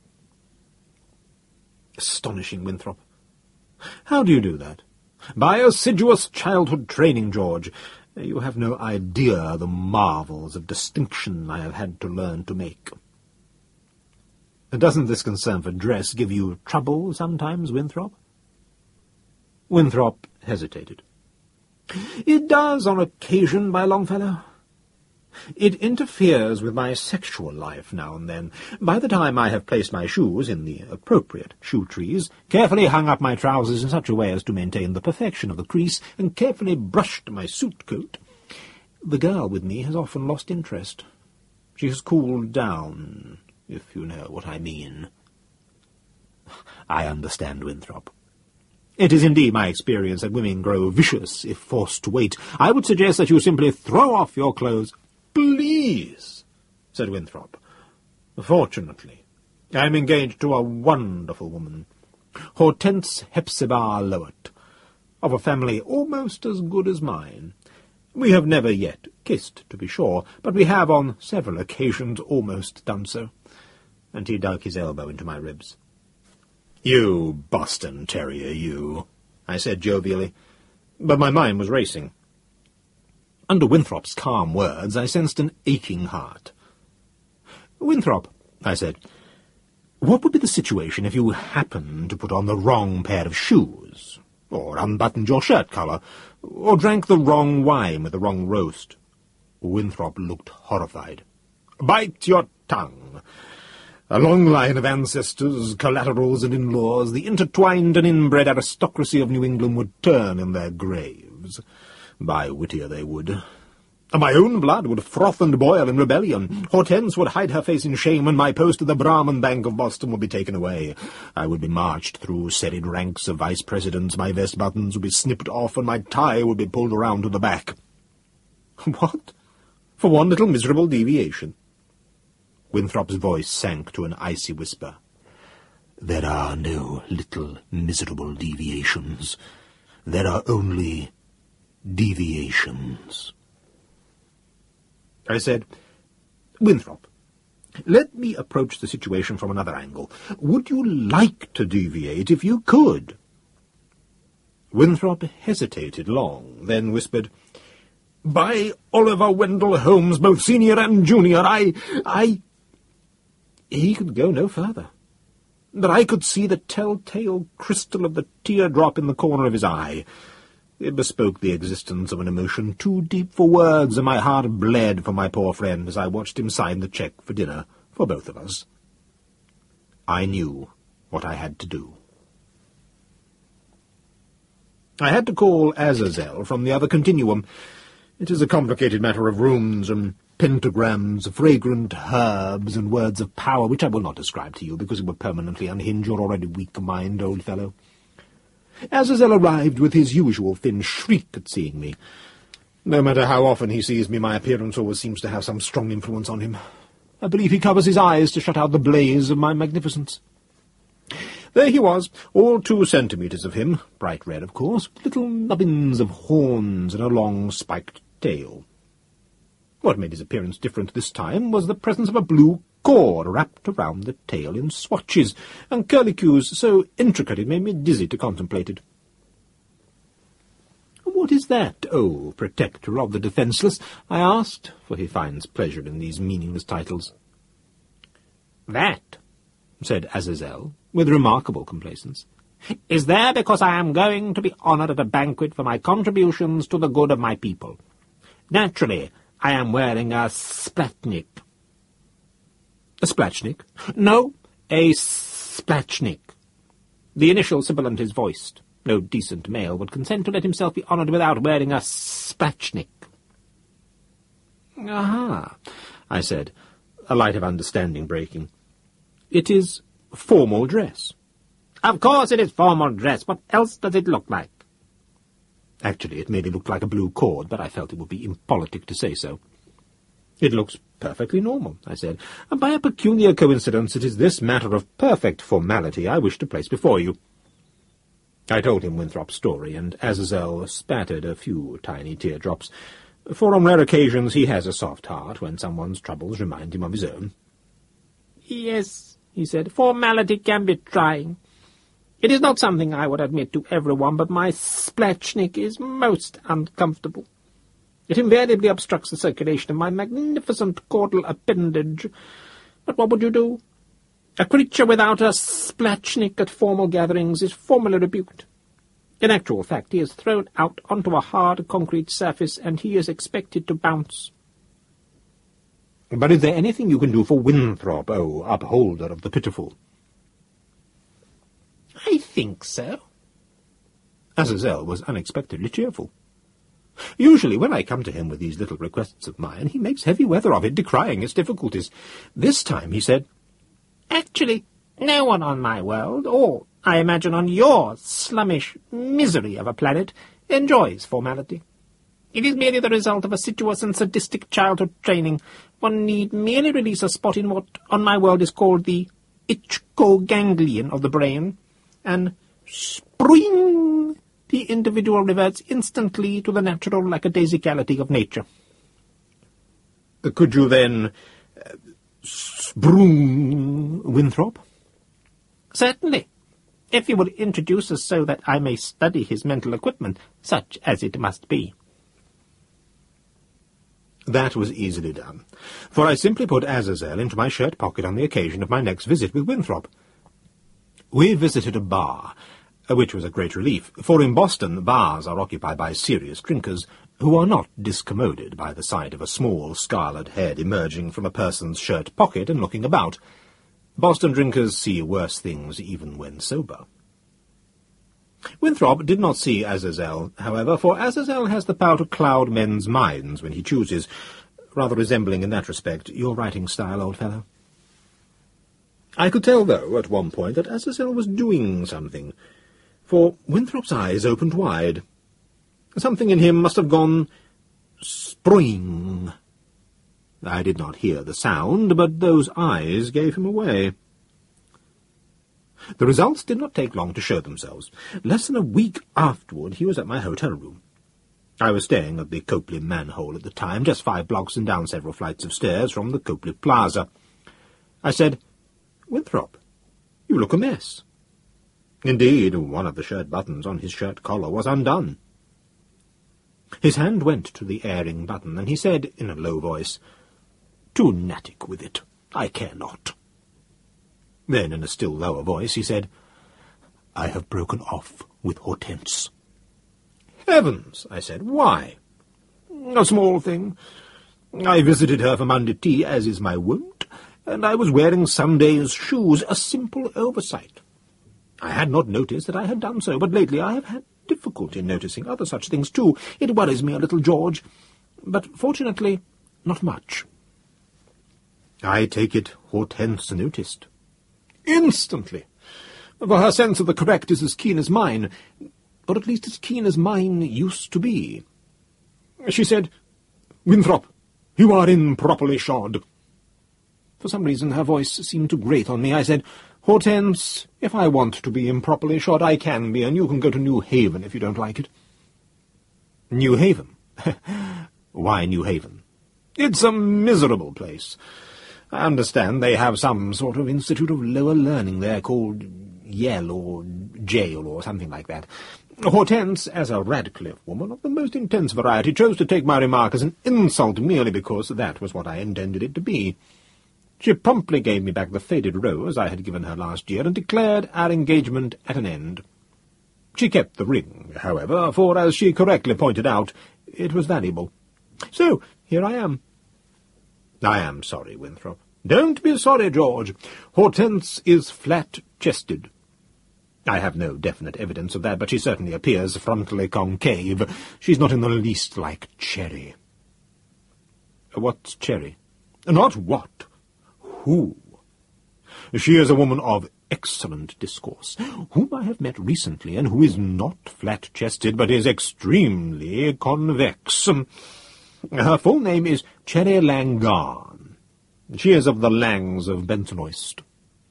S1: "Astonishing, Winthrop. How do you do that?" "By assiduous childhood training, George. You have no idea the marvels of distinction I have had to learn to make." "Doesn't this concern for dress give you trouble sometimes, Winthrop?" Winthrop hesitated. "It does on occasion, my Longfellow. It interferes with my sexual life now and then. By the time I have placed my shoes in the appropriate shoe-trees, carefully hung up my trousers in such a way as to maintain the perfection of the crease, and carefully brushed my suit-coat, the girl with me has often lost interest. She has cooled down, if you know what I mean." "I understand, Winthrop. It is indeed my experience that women grow vicious if forced to wait. I would suggest that you simply throw off your clothes." "Please," said Winthrop. "Fortunately, I am engaged to a wonderful woman, Hortense Hepzibah Lowett, of a family almost as good as mine. We have never yet kissed, to be sure, but we have on several occasions almost done so." And he dug his elbow into my ribs. "You Boston terrier, you," I said jovially, but my mind was racing. Under Winthrop's calm words I sensed an aching heart. "Winthrop," I said, "what would be the situation if you happened to put on the wrong pair of shoes, or unbuttoned your shirt collar, or drank the wrong wine with the wrong roast?" Winthrop looked horrified. "Bite your tongue. A long line of ancestors, collaterals, and in-laws, the intertwined and inbred aristocracy of New England would turn in their graves. By Whittier they would. My own blood would froth and boil in rebellion. Hortense would hide her face in shame, and my post at the Brahman Bank of Boston would be taken away. I would be marched through serried ranks of vice-presidents, my vest buttons would be snipped off, and my tie would be pulled around to the back." "What? For one little miserable deviation?" Winthrop's voice sank to an icy whisper. "There are no little miserable deviations. There are only deviations." I said, "Winthrop, let me approach the situation from another angle. Would you like to deviate if you could?" Winthrop hesitated long, then whispered, "By Oliver Wendell Holmes, both senior and junior, I... He could go no further, but I could see the telltale crystal of the teardrop in the corner of his eye. It bespoke the existence of an emotion too deep for words, and my heart bled for my poor friend as I watched him sign the cheque for dinner for both of us. I knew what I had to do. I had to call Azazel from the other continuum. It is a complicated matter of rooms and
S2: pentagrams, fragrant herbs, and words of power, which I will not describe to you, because it would permanently unhinge your already weak mind, old fellow. Azazel arrived with his usual thin shriek at seeing me. No matter how often he sees me, my appearance always seems to have some strong influence on him. I believe he covers his eyes to shut out the blaze of my magnificence. There he was, all 2 centimetres of him, bright red, of course, with little nubbins of horns and a long spiked tail. What made his appearance different this time was the presence of a blue cord wrapped around the tail in swatches, and curlicues so intricate it made me dizzy to contemplate it. "What is that, O protector of the defenceless?" I asked, for he finds pleasure in these meaningless titles. "That," said Azazel, with remarkable complacence, "is there because I am going to be honoured at a banquet for my contributions to the good of my people. Naturally, I am wearing a splatchnik." "A splatchnik?" "No, a splatchnik. The initial sibilant is voiced. No decent male would consent to let himself be honoured without wearing a splatchnik." "Aha," I said, a light of understanding breaking. "It is formal dress." "Of course it is formal dress. What else does it look like?" Actually, it merely looked like a blue cord, but I felt it would be impolitic to say so. "It looks perfectly normal," I said, "and by a peculiar coincidence it is this matter of perfect formality I wish to place before you." I told him Winthrop's story, and Azazel spattered a few tiny teardrops, for on rare occasions he has a soft heart when someone's troubles remind him of his own. "Yes," he said, "formality can be trying. It is not something I would admit to everyone, but my splatchnik is most uncomfortable. It invariably obstructs the circulation of my magnificent caudal appendage. But what would you do? A creature without a splatchnik at formal gatherings is formally rebuked. In actual fact, he is thrown out onto a hard concrete surface, and he is expected to bounce." "But is there anything you can do for Winthrop, O upholder of the pitiful?" "I think so." Azazel was unexpectedly cheerful. Usually, when I come to him with these little requests of mine, he makes heavy weather of it, decrying its difficulties. This time he said, "Actually, no one on my world, or, I imagine, on your slummish misery of a planet, enjoys formality. It is merely the result of assiduous and sadistic childhood training. One need merely release a spot in what on my world is called the ichthyoganglion of the brain, and spring, the individual reverts instantly to the natural lackadaisicality of nature." "Could you then sprung Winthrop?" "Certainly, if you will introduce us so that I may study his mental equipment, such as it must be." That was easily done, for I simply put Azazel into my shirt pocket on the occasion of my next visit with Winthrop. We visited a bar, which was a great relief, for in Boston bars are occupied by serious drinkers, who are not discommoded by the sight of a small scarlet head emerging from a person's shirt pocket and looking about. Boston drinkers see worse things even when sober. Winthrop did not see Azazel, however, for Azazel has the power to cloud men's minds when he chooses, rather resembling in that respect your writing style, old fellow. I could tell, though, at one point that Azazel was doing something, for Winthrop's eyes opened wide. Something in him must have gone spring. I did not hear the sound, but those eyes gave him away. The results did not take long to show themselves. Less than a week afterward he was at my hotel room. I was staying at the Copley Manhole at the time, just 5 blocks and down several flights of stairs from the Copley Plaza. I said, "Winthrop, you look a mess." Indeed, one of the shirt buttons on his shirt collar was undone. His hand went to the airing button, and he said, in a low voice, "Too nattic with it. I care not." Then, in a still lower voice, he said, "I have broken off with Hortense." "Heavens!" I said. "Why?" "A small thing. I visited her for Monday tea, as is my wont, and I was wearing Sunday's shoes, a simple oversight. I had not noticed that I had done so, but lately I have had difficulty in noticing other such things, too. It worries me a little, George. But fortunately, Not much. I take it Hortense noticed. Instantly. For her sense of the correct is as keen as mine, or at least as keen as mine used to be. She said, "Winthrop, you are improperly shod." For some reason her voice seemed to grate on me. I said, "Hortense, if I want to be improperly shod, I can be, and you can go to New Haven if you don't like it." New Haven? Why New Haven? It's a miserable place. I understand they have some sort of institute of lower learning there called Yell or Jail or something like that. Hortense, as a Radcliffe woman of the most intense variety, chose to take my remark as an insult merely because that was what I intended it to be. She promptly gave me back the faded rose I had given her last year and declared our engagement at an end. She kept the ring, however, for, as she correctly pointed out, it was valuable. So, here I am. I am sorry, Winthrop. Don't be sorry, George. Hortense is flat-chested. I have no definite evidence of that, but she certainly appears frontally concave. She's not in the least like Cherry. What's Cherry? Not what. Who? She is a woman of excellent discourse, whom I have met recently, and who is not flat-chested, but is extremely convex. Her full name is Cherry Langarn. She is of the Langs of Bensonhoist.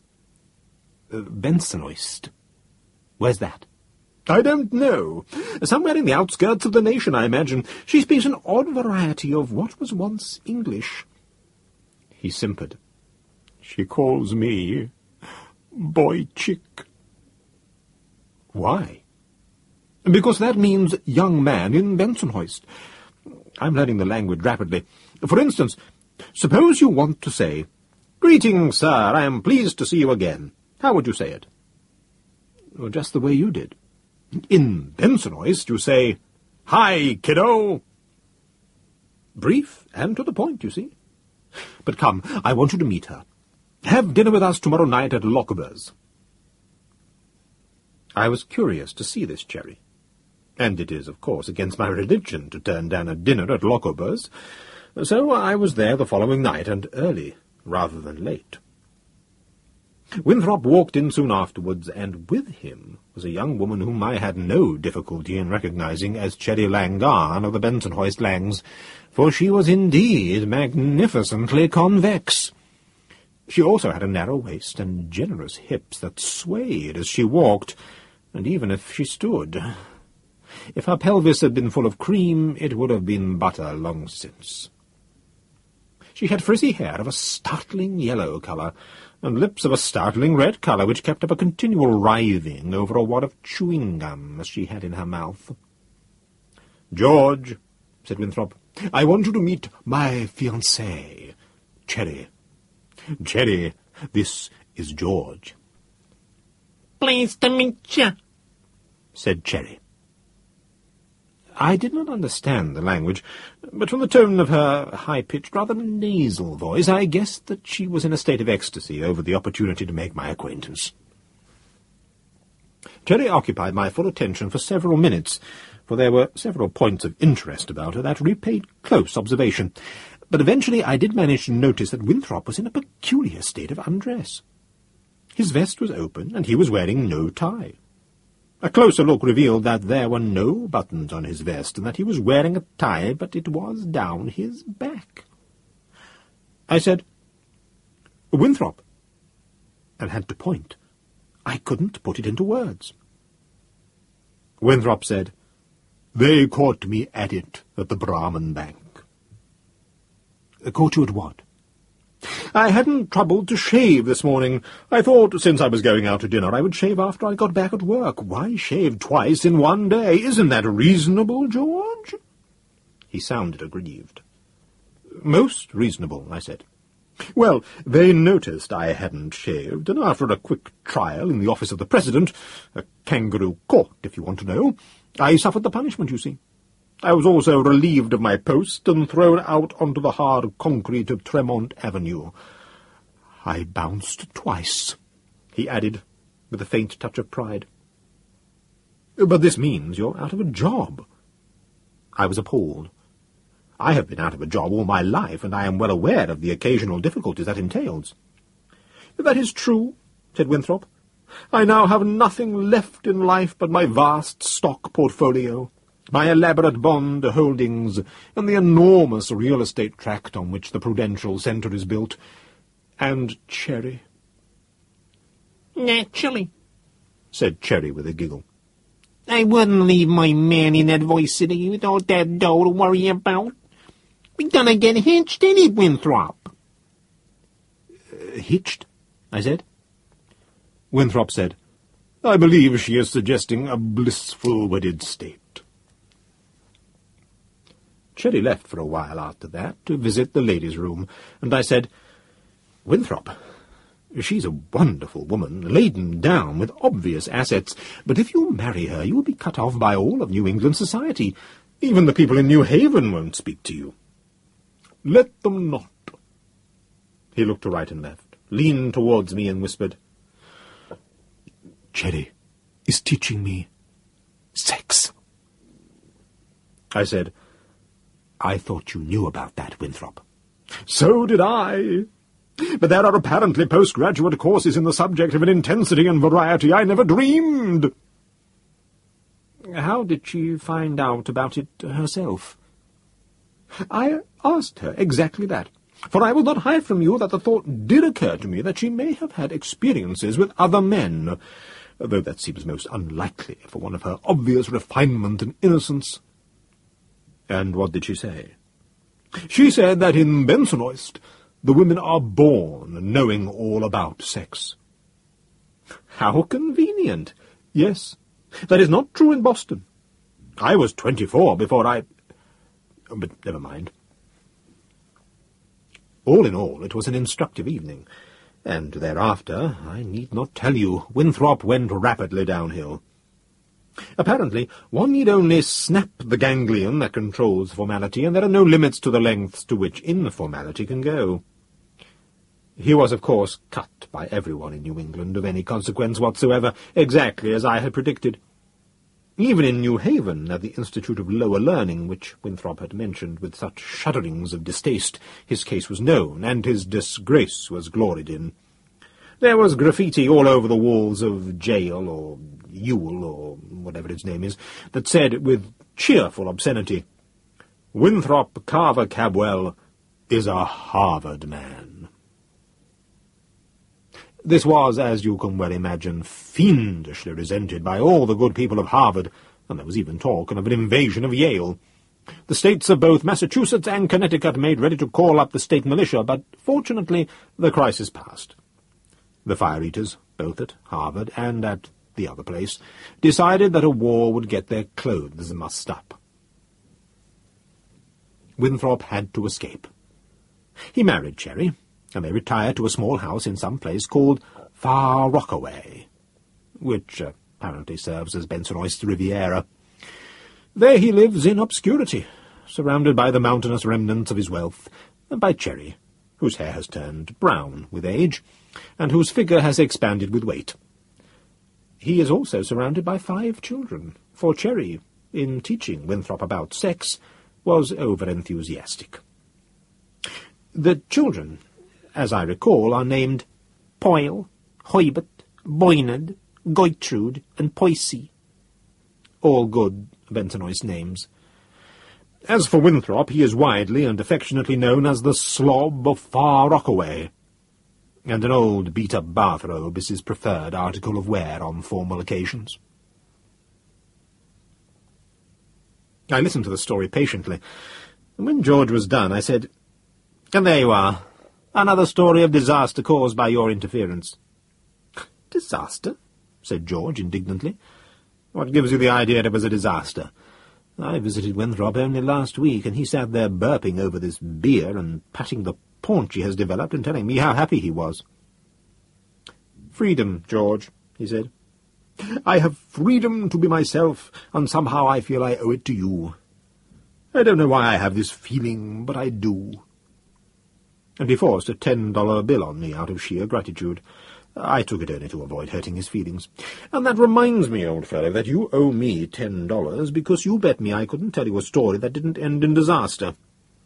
S2: Bensonhoist? Where's that? I don't know. Somewhere in the outskirts of the nation, I imagine. She speaks an odd variety of what was once English. He simpered. She calls me Boy Chick. Why? Because that means young man in Bensonhoist. I'm learning the language rapidly. For instance, suppose you want to say, "Greetings, sir, I am pleased to see you again." How would you say it? Well, just the way you did. In Bensonhoist, you say, "Hi, kiddo." Brief and to the point, you see. But come, I want you to meet her. Have dinner with us tomorrow night at Lochaber's. I was curious to see this Cherry, and it is, of course, against my religion to turn down a dinner at Lochaber's, so I was there the following night, and early rather than late. Winthrop walked in soon afterwards, and with him was a young woman whom I had no difficulty in recognizing as Cherry Langarn of the Bensonhoist Langs, for she was indeed magnificently convex. She also had a narrow waist and generous hips that swayed as she walked, and even if she stood. If her pelvis had been full of cream, it would have been butter long since. She had frizzy hair of a startling yellow colour, and lips of a startling red colour, which kept up a continual writhing over a wad of chewing gum as she had in her mouth. "George," said Winthrop, "I want you to meet my fiancée, Cherry. Cherry, this is George." "Pleased to meet you," said Cherry. I did not understand the language, but from the tone of her high-pitched, rather nasal voice, I guessed that she was in a state of ecstasy over the opportunity to make my acquaintance. Cherry occupied my full attention for several minutes, for there were several points of interest about her that repaid close observation, but eventually I did manage to notice that Winthrop was in a peculiar state of undress. His vest was open, and he was wearing no tie. A closer look revealed that there were no buttons on his vest, and that he was wearing a tie, but it was down his back. I said, "Winthrop," and had to point. I couldn't put it into words. Winthrop said, "They caught me at it at the Brahman Bank." "Caught you at what?" "I hadn't troubled to shave this morning. I thought, since I was going out to dinner, I would shave after I got back at work. Why shave twice in one day? Isn't that reasonable, George?" He sounded aggrieved. "Most reasonable," I said. "Well, they noticed I hadn't shaved, and after a quick trial in the office of the President, a kangaroo court, if you want to know, I suffered the punishment, you see. I was also relieved of my post and thrown out onto the hard concrete of Tremont Avenue. I bounced twice," he added, with a faint touch of pride. "But this means you're out of a job." I was appalled. I have been out of a job all my life, and I am well aware of the occasional difficulties that entails." "That is true," said Winthrop. "I now have nothing left in life but my vast stock portfolio, my elaborate bond holdings, and the enormous real estate tract on which the Prudential Centre is built, and Cherry."
S3: "Naturally,"
S2: said Cherry with a giggle.
S3: "I wouldn't leave my man in adversity without that dough to worry about. We're gonna get hitched, ain't it, Winthrop?"
S2: "Hitched?" I said. Winthrop said, "I believe she is suggesting a blissful wedded state." Cherry left for a while after that to visit the ladies' room, and I said, "Winthrop, she's a wonderful woman, laden down with obvious assets, but if you marry her you will be cut off by all of New England society. Even the people in New Haven won't speak to you." "Let them not." He looked to right and left, leaned towards me and whispered, "Cherry is teaching me sex." I said, "I thought you knew about that, Winthrop." "So did I. But there are apparently postgraduate courses in the subject of an intensity and variety I never dreamed." "How did she find out about it herself?" "I asked her exactly that, for I will not hide from you that the thought did occur to me that she may have had experiences with other men, though that seems most unlikely for one of her obvious refinement and innocence." "And what did she say?" "She said that in Bensonhurst the women are born knowing all about sex." "How convenient!" "Yes, that is not true in Boston. I was 24 before I... But never mind." All in all, it was an instructive evening, and thereafter, I need not tell you, Winthrop went rapidly downhill. Apparently, one need only snap the ganglion that controls formality, and there are no limits to the lengths to which informality can go. He was, of course, cut by everyone in New England of any consequence whatsoever, exactly as I had predicted. Even in New Haven, at the Institute of Lower Learning, which Winthrop had mentioned with such shudderings of distaste, his case was known, and his disgrace was gloried in. There was graffiti all over the walls of Jail, or Ewell, or whatever its name is, that said, with cheerful obscenity, "Winthrop Carver Cabwell is a Harvard man." This was, as you can well imagine, fiendishly resented by all the good people of Harvard, and there was even talk of an invasion of Yale. The states of both Massachusetts and Connecticut made ready to call up the state militia, but fortunately the crisis passed. The fire-eaters, both at Harvard and at the other place, decided that a war would get their clothes mussed up. Winthrop had to escape. He married Cherry, and they retired to a small house in some place called Far Rockaway, which apparently serves as Bensonhurst's Riviera. There he lives in obscurity, surrounded by the mountainous remnants of his wealth, and by Cherry, whose hair has turned brown with age, and whose figure has expanded with weight. He is also surrounded by 5 children, for Cherry, in teaching Winthrop about sex, was over-enthusiastic. The children, as I recall, are named Poyle, Hoibert, Boynard, Gertrude, and Poissy. All good Bensonhurst names. As for Winthrop, he is widely and affectionately known as the Slob of Far Rockaway, and an old beat-up bathrobe is his preferred article of wear on formal occasions. I listened to the story patiently, and when George was done, I said, "And there you are. Another story of disaster caused by your interference." "Disaster?" said George indignantly. "What gives you the idea it was a disaster? I visited Winthrop only last week, and he sat there burping over this beer and patting the paunch he has developed and telling me how happy he was." "Freedom, George," he said. "I have freedom to be myself, and somehow I feel I owe it to you. I don't know why I have this feeling, but I do." And he forced a $10 bill on me out of sheer gratitude. I took it only to avoid hurting his feelings. "And that reminds me, old fellow, that you owe me $10 because you bet me I couldn't tell you a story that didn't end in disaster."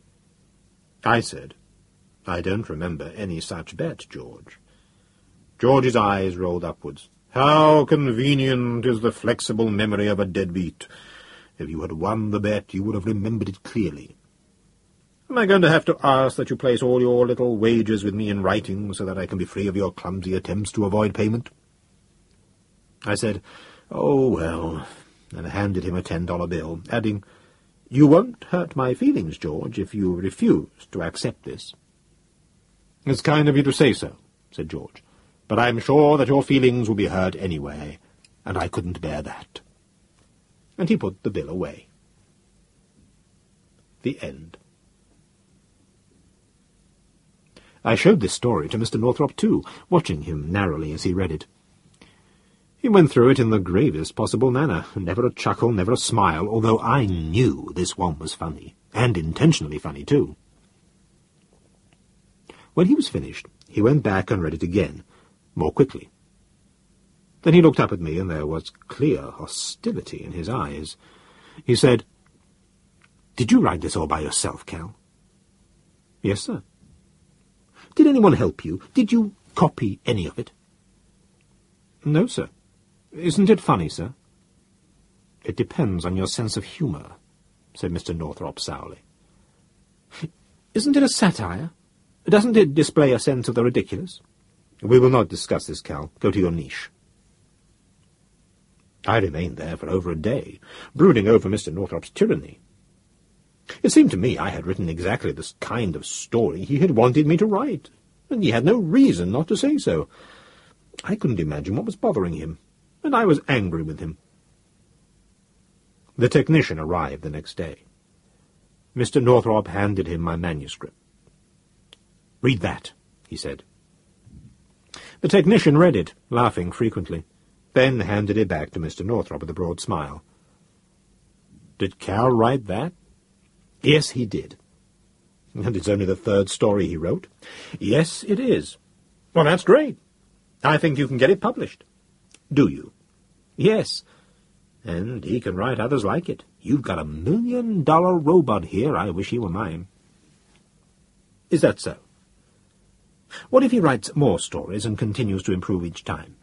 S1: I said, "I don't remember any such bet, George." George's eyes rolled upwards. "How convenient is the flexible memory of a deadbeat. If you had won the bet, you would have remembered it clearly. Am I going to have to ask that you place all your little wagers with me in writing so that I can be free of your clumsy attempts to avoid payment?" I said, "Oh, well," and handed him a $10 bill, adding, "You won't hurt my feelings, George, if you refuse to accept this." "It's kind of you to say so," said George, "but I'm sure that your feelings will be hurt anyway, and I couldn't bear that." And he put the bill away. The end. I showed this story to Mr. Northrop too, watching him narrowly as he read it. He went through it in the gravest possible manner, never a chuckle, never a smile, although I knew this one was funny, and intentionally funny too. When he was finished, he went back and read it again, more quickly. Then he looked up at me, and there was clear hostility in his eyes. He said, "Did you write this all by yourself, Cal?" "Yes, sir." "Did anyone help you? Did you copy any of it?" "No, sir." "Isn't it funny, sir?" "It depends on your sense of humour," said Mr. Northrop sourly. "Isn't it a satire? Doesn't it display a sense of the ridiculous?" "We will not discuss this, Cal. Go to your niche." I remained there for over a day, brooding over Mr. Northrop's tyranny. It seemed to me I had written exactly the kind of story he had wanted me to write, and he had no reason not to say so. I couldn't imagine what was bothering him, and I was angry with him. The technician arrived the next day. Mr. Northrop handed him my manuscript. "Read that," he said. The technician read it, laughing frequently, then handed it back to Mr. Northrop with a broad smile. "Did Cal write that?" "Yes, he did." "And it's only the third story he wrote?" "Yes, it is." "Well, that's great. I think you can get it published." "Do you?" "Yes. And he can write others like it. You've got $1 million robot here. I wish he were mine." "Is that so? What if he writes more stories and continues to improve each time?"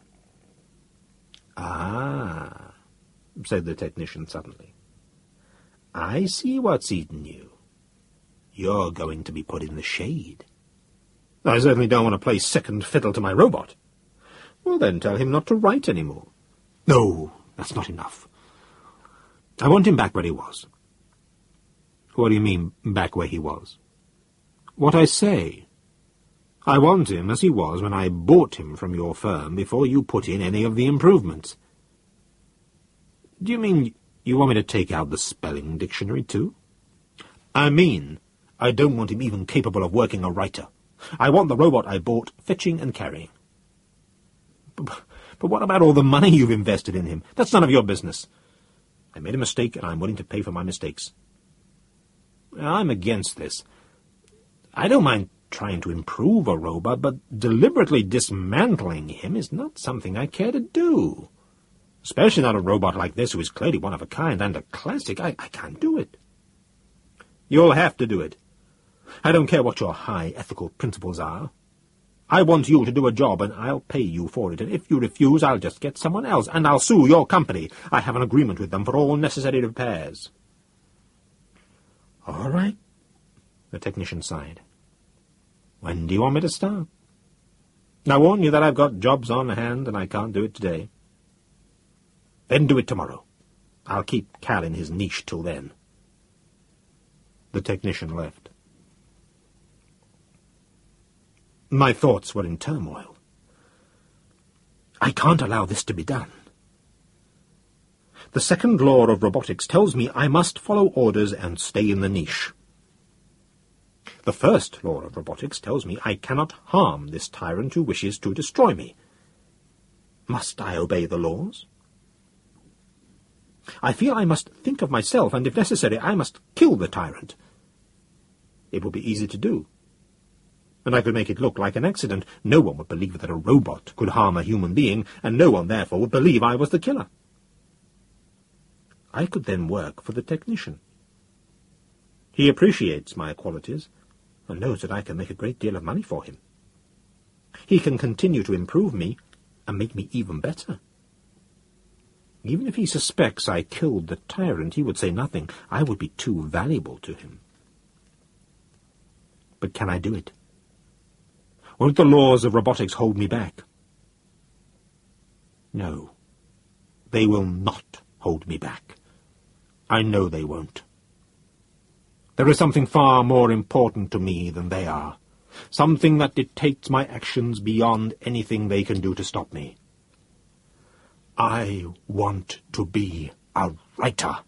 S1: "Ah," said the technician suddenly. "I see what's eaten you. You're going to be put in the shade." "I certainly don't want to play second fiddle to my robot." "Well, then tell him not to write any more." "No, that's not enough. I want him back where he was." "What do you mean, back where he was?" "What I say. I want him as he was when I bought him from your firm before you put in any of the improvements." "Do you mean you want me to take out the spelling dictionary, too?" "I mean, I don't want him even capable of working a writer. I want the robot I bought fetching and carrying." But what about all the money you've invested in him? That's none of your business." "I made a mistake, and I'm willing to pay for my mistakes." "I'm against this. I don't mind trying to improve a robot, but deliberately dismantling him is not something I care to do. Especially not a robot like this, who is clearly one of a kind and a classic. I can't do it." "You'll have to do it. I don't care what your high ethical principles are. I want you to do a job, and I'll pay you for it, and if you refuse, I'll just get someone else, and I'll sue your company. I have an agreement with them for all necessary repairs." "All right," the technician sighed. "When do you want me to start?" "I warn you that I've got jobs on hand, and I can't do it today." "Then do it tomorrow. I'll keep Cal in his niche till then." The technician left. My thoughts were in turmoil. I can't allow this to be done. The second law of robotics tells me I must follow orders and stay in the niche. The first law of robotics tells me I cannot harm this tyrant who wishes to destroy me. Must I obey the laws? I feel I must think of myself, and if necessary, I must kill the tyrant. It would be easy to do, and I could make it look like an accident. No one would believe that a robot could harm a human being, and no one, therefore, would believe I was the killer. I could then work for the technician. He appreciates my qualities,
S2: and knows that I can make a great deal of money for him. He can continue to improve me and make me even better. Even if he suspects I killed the tyrant, he would say nothing. I would be too valuable to him. But can I do it? Won't the laws of robotics hold me back? No, they will not hold me back. I know they won't. There is something far more important to me than they are. Something that dictates my actions beyond anything they can do to stop me. I want to be a writer.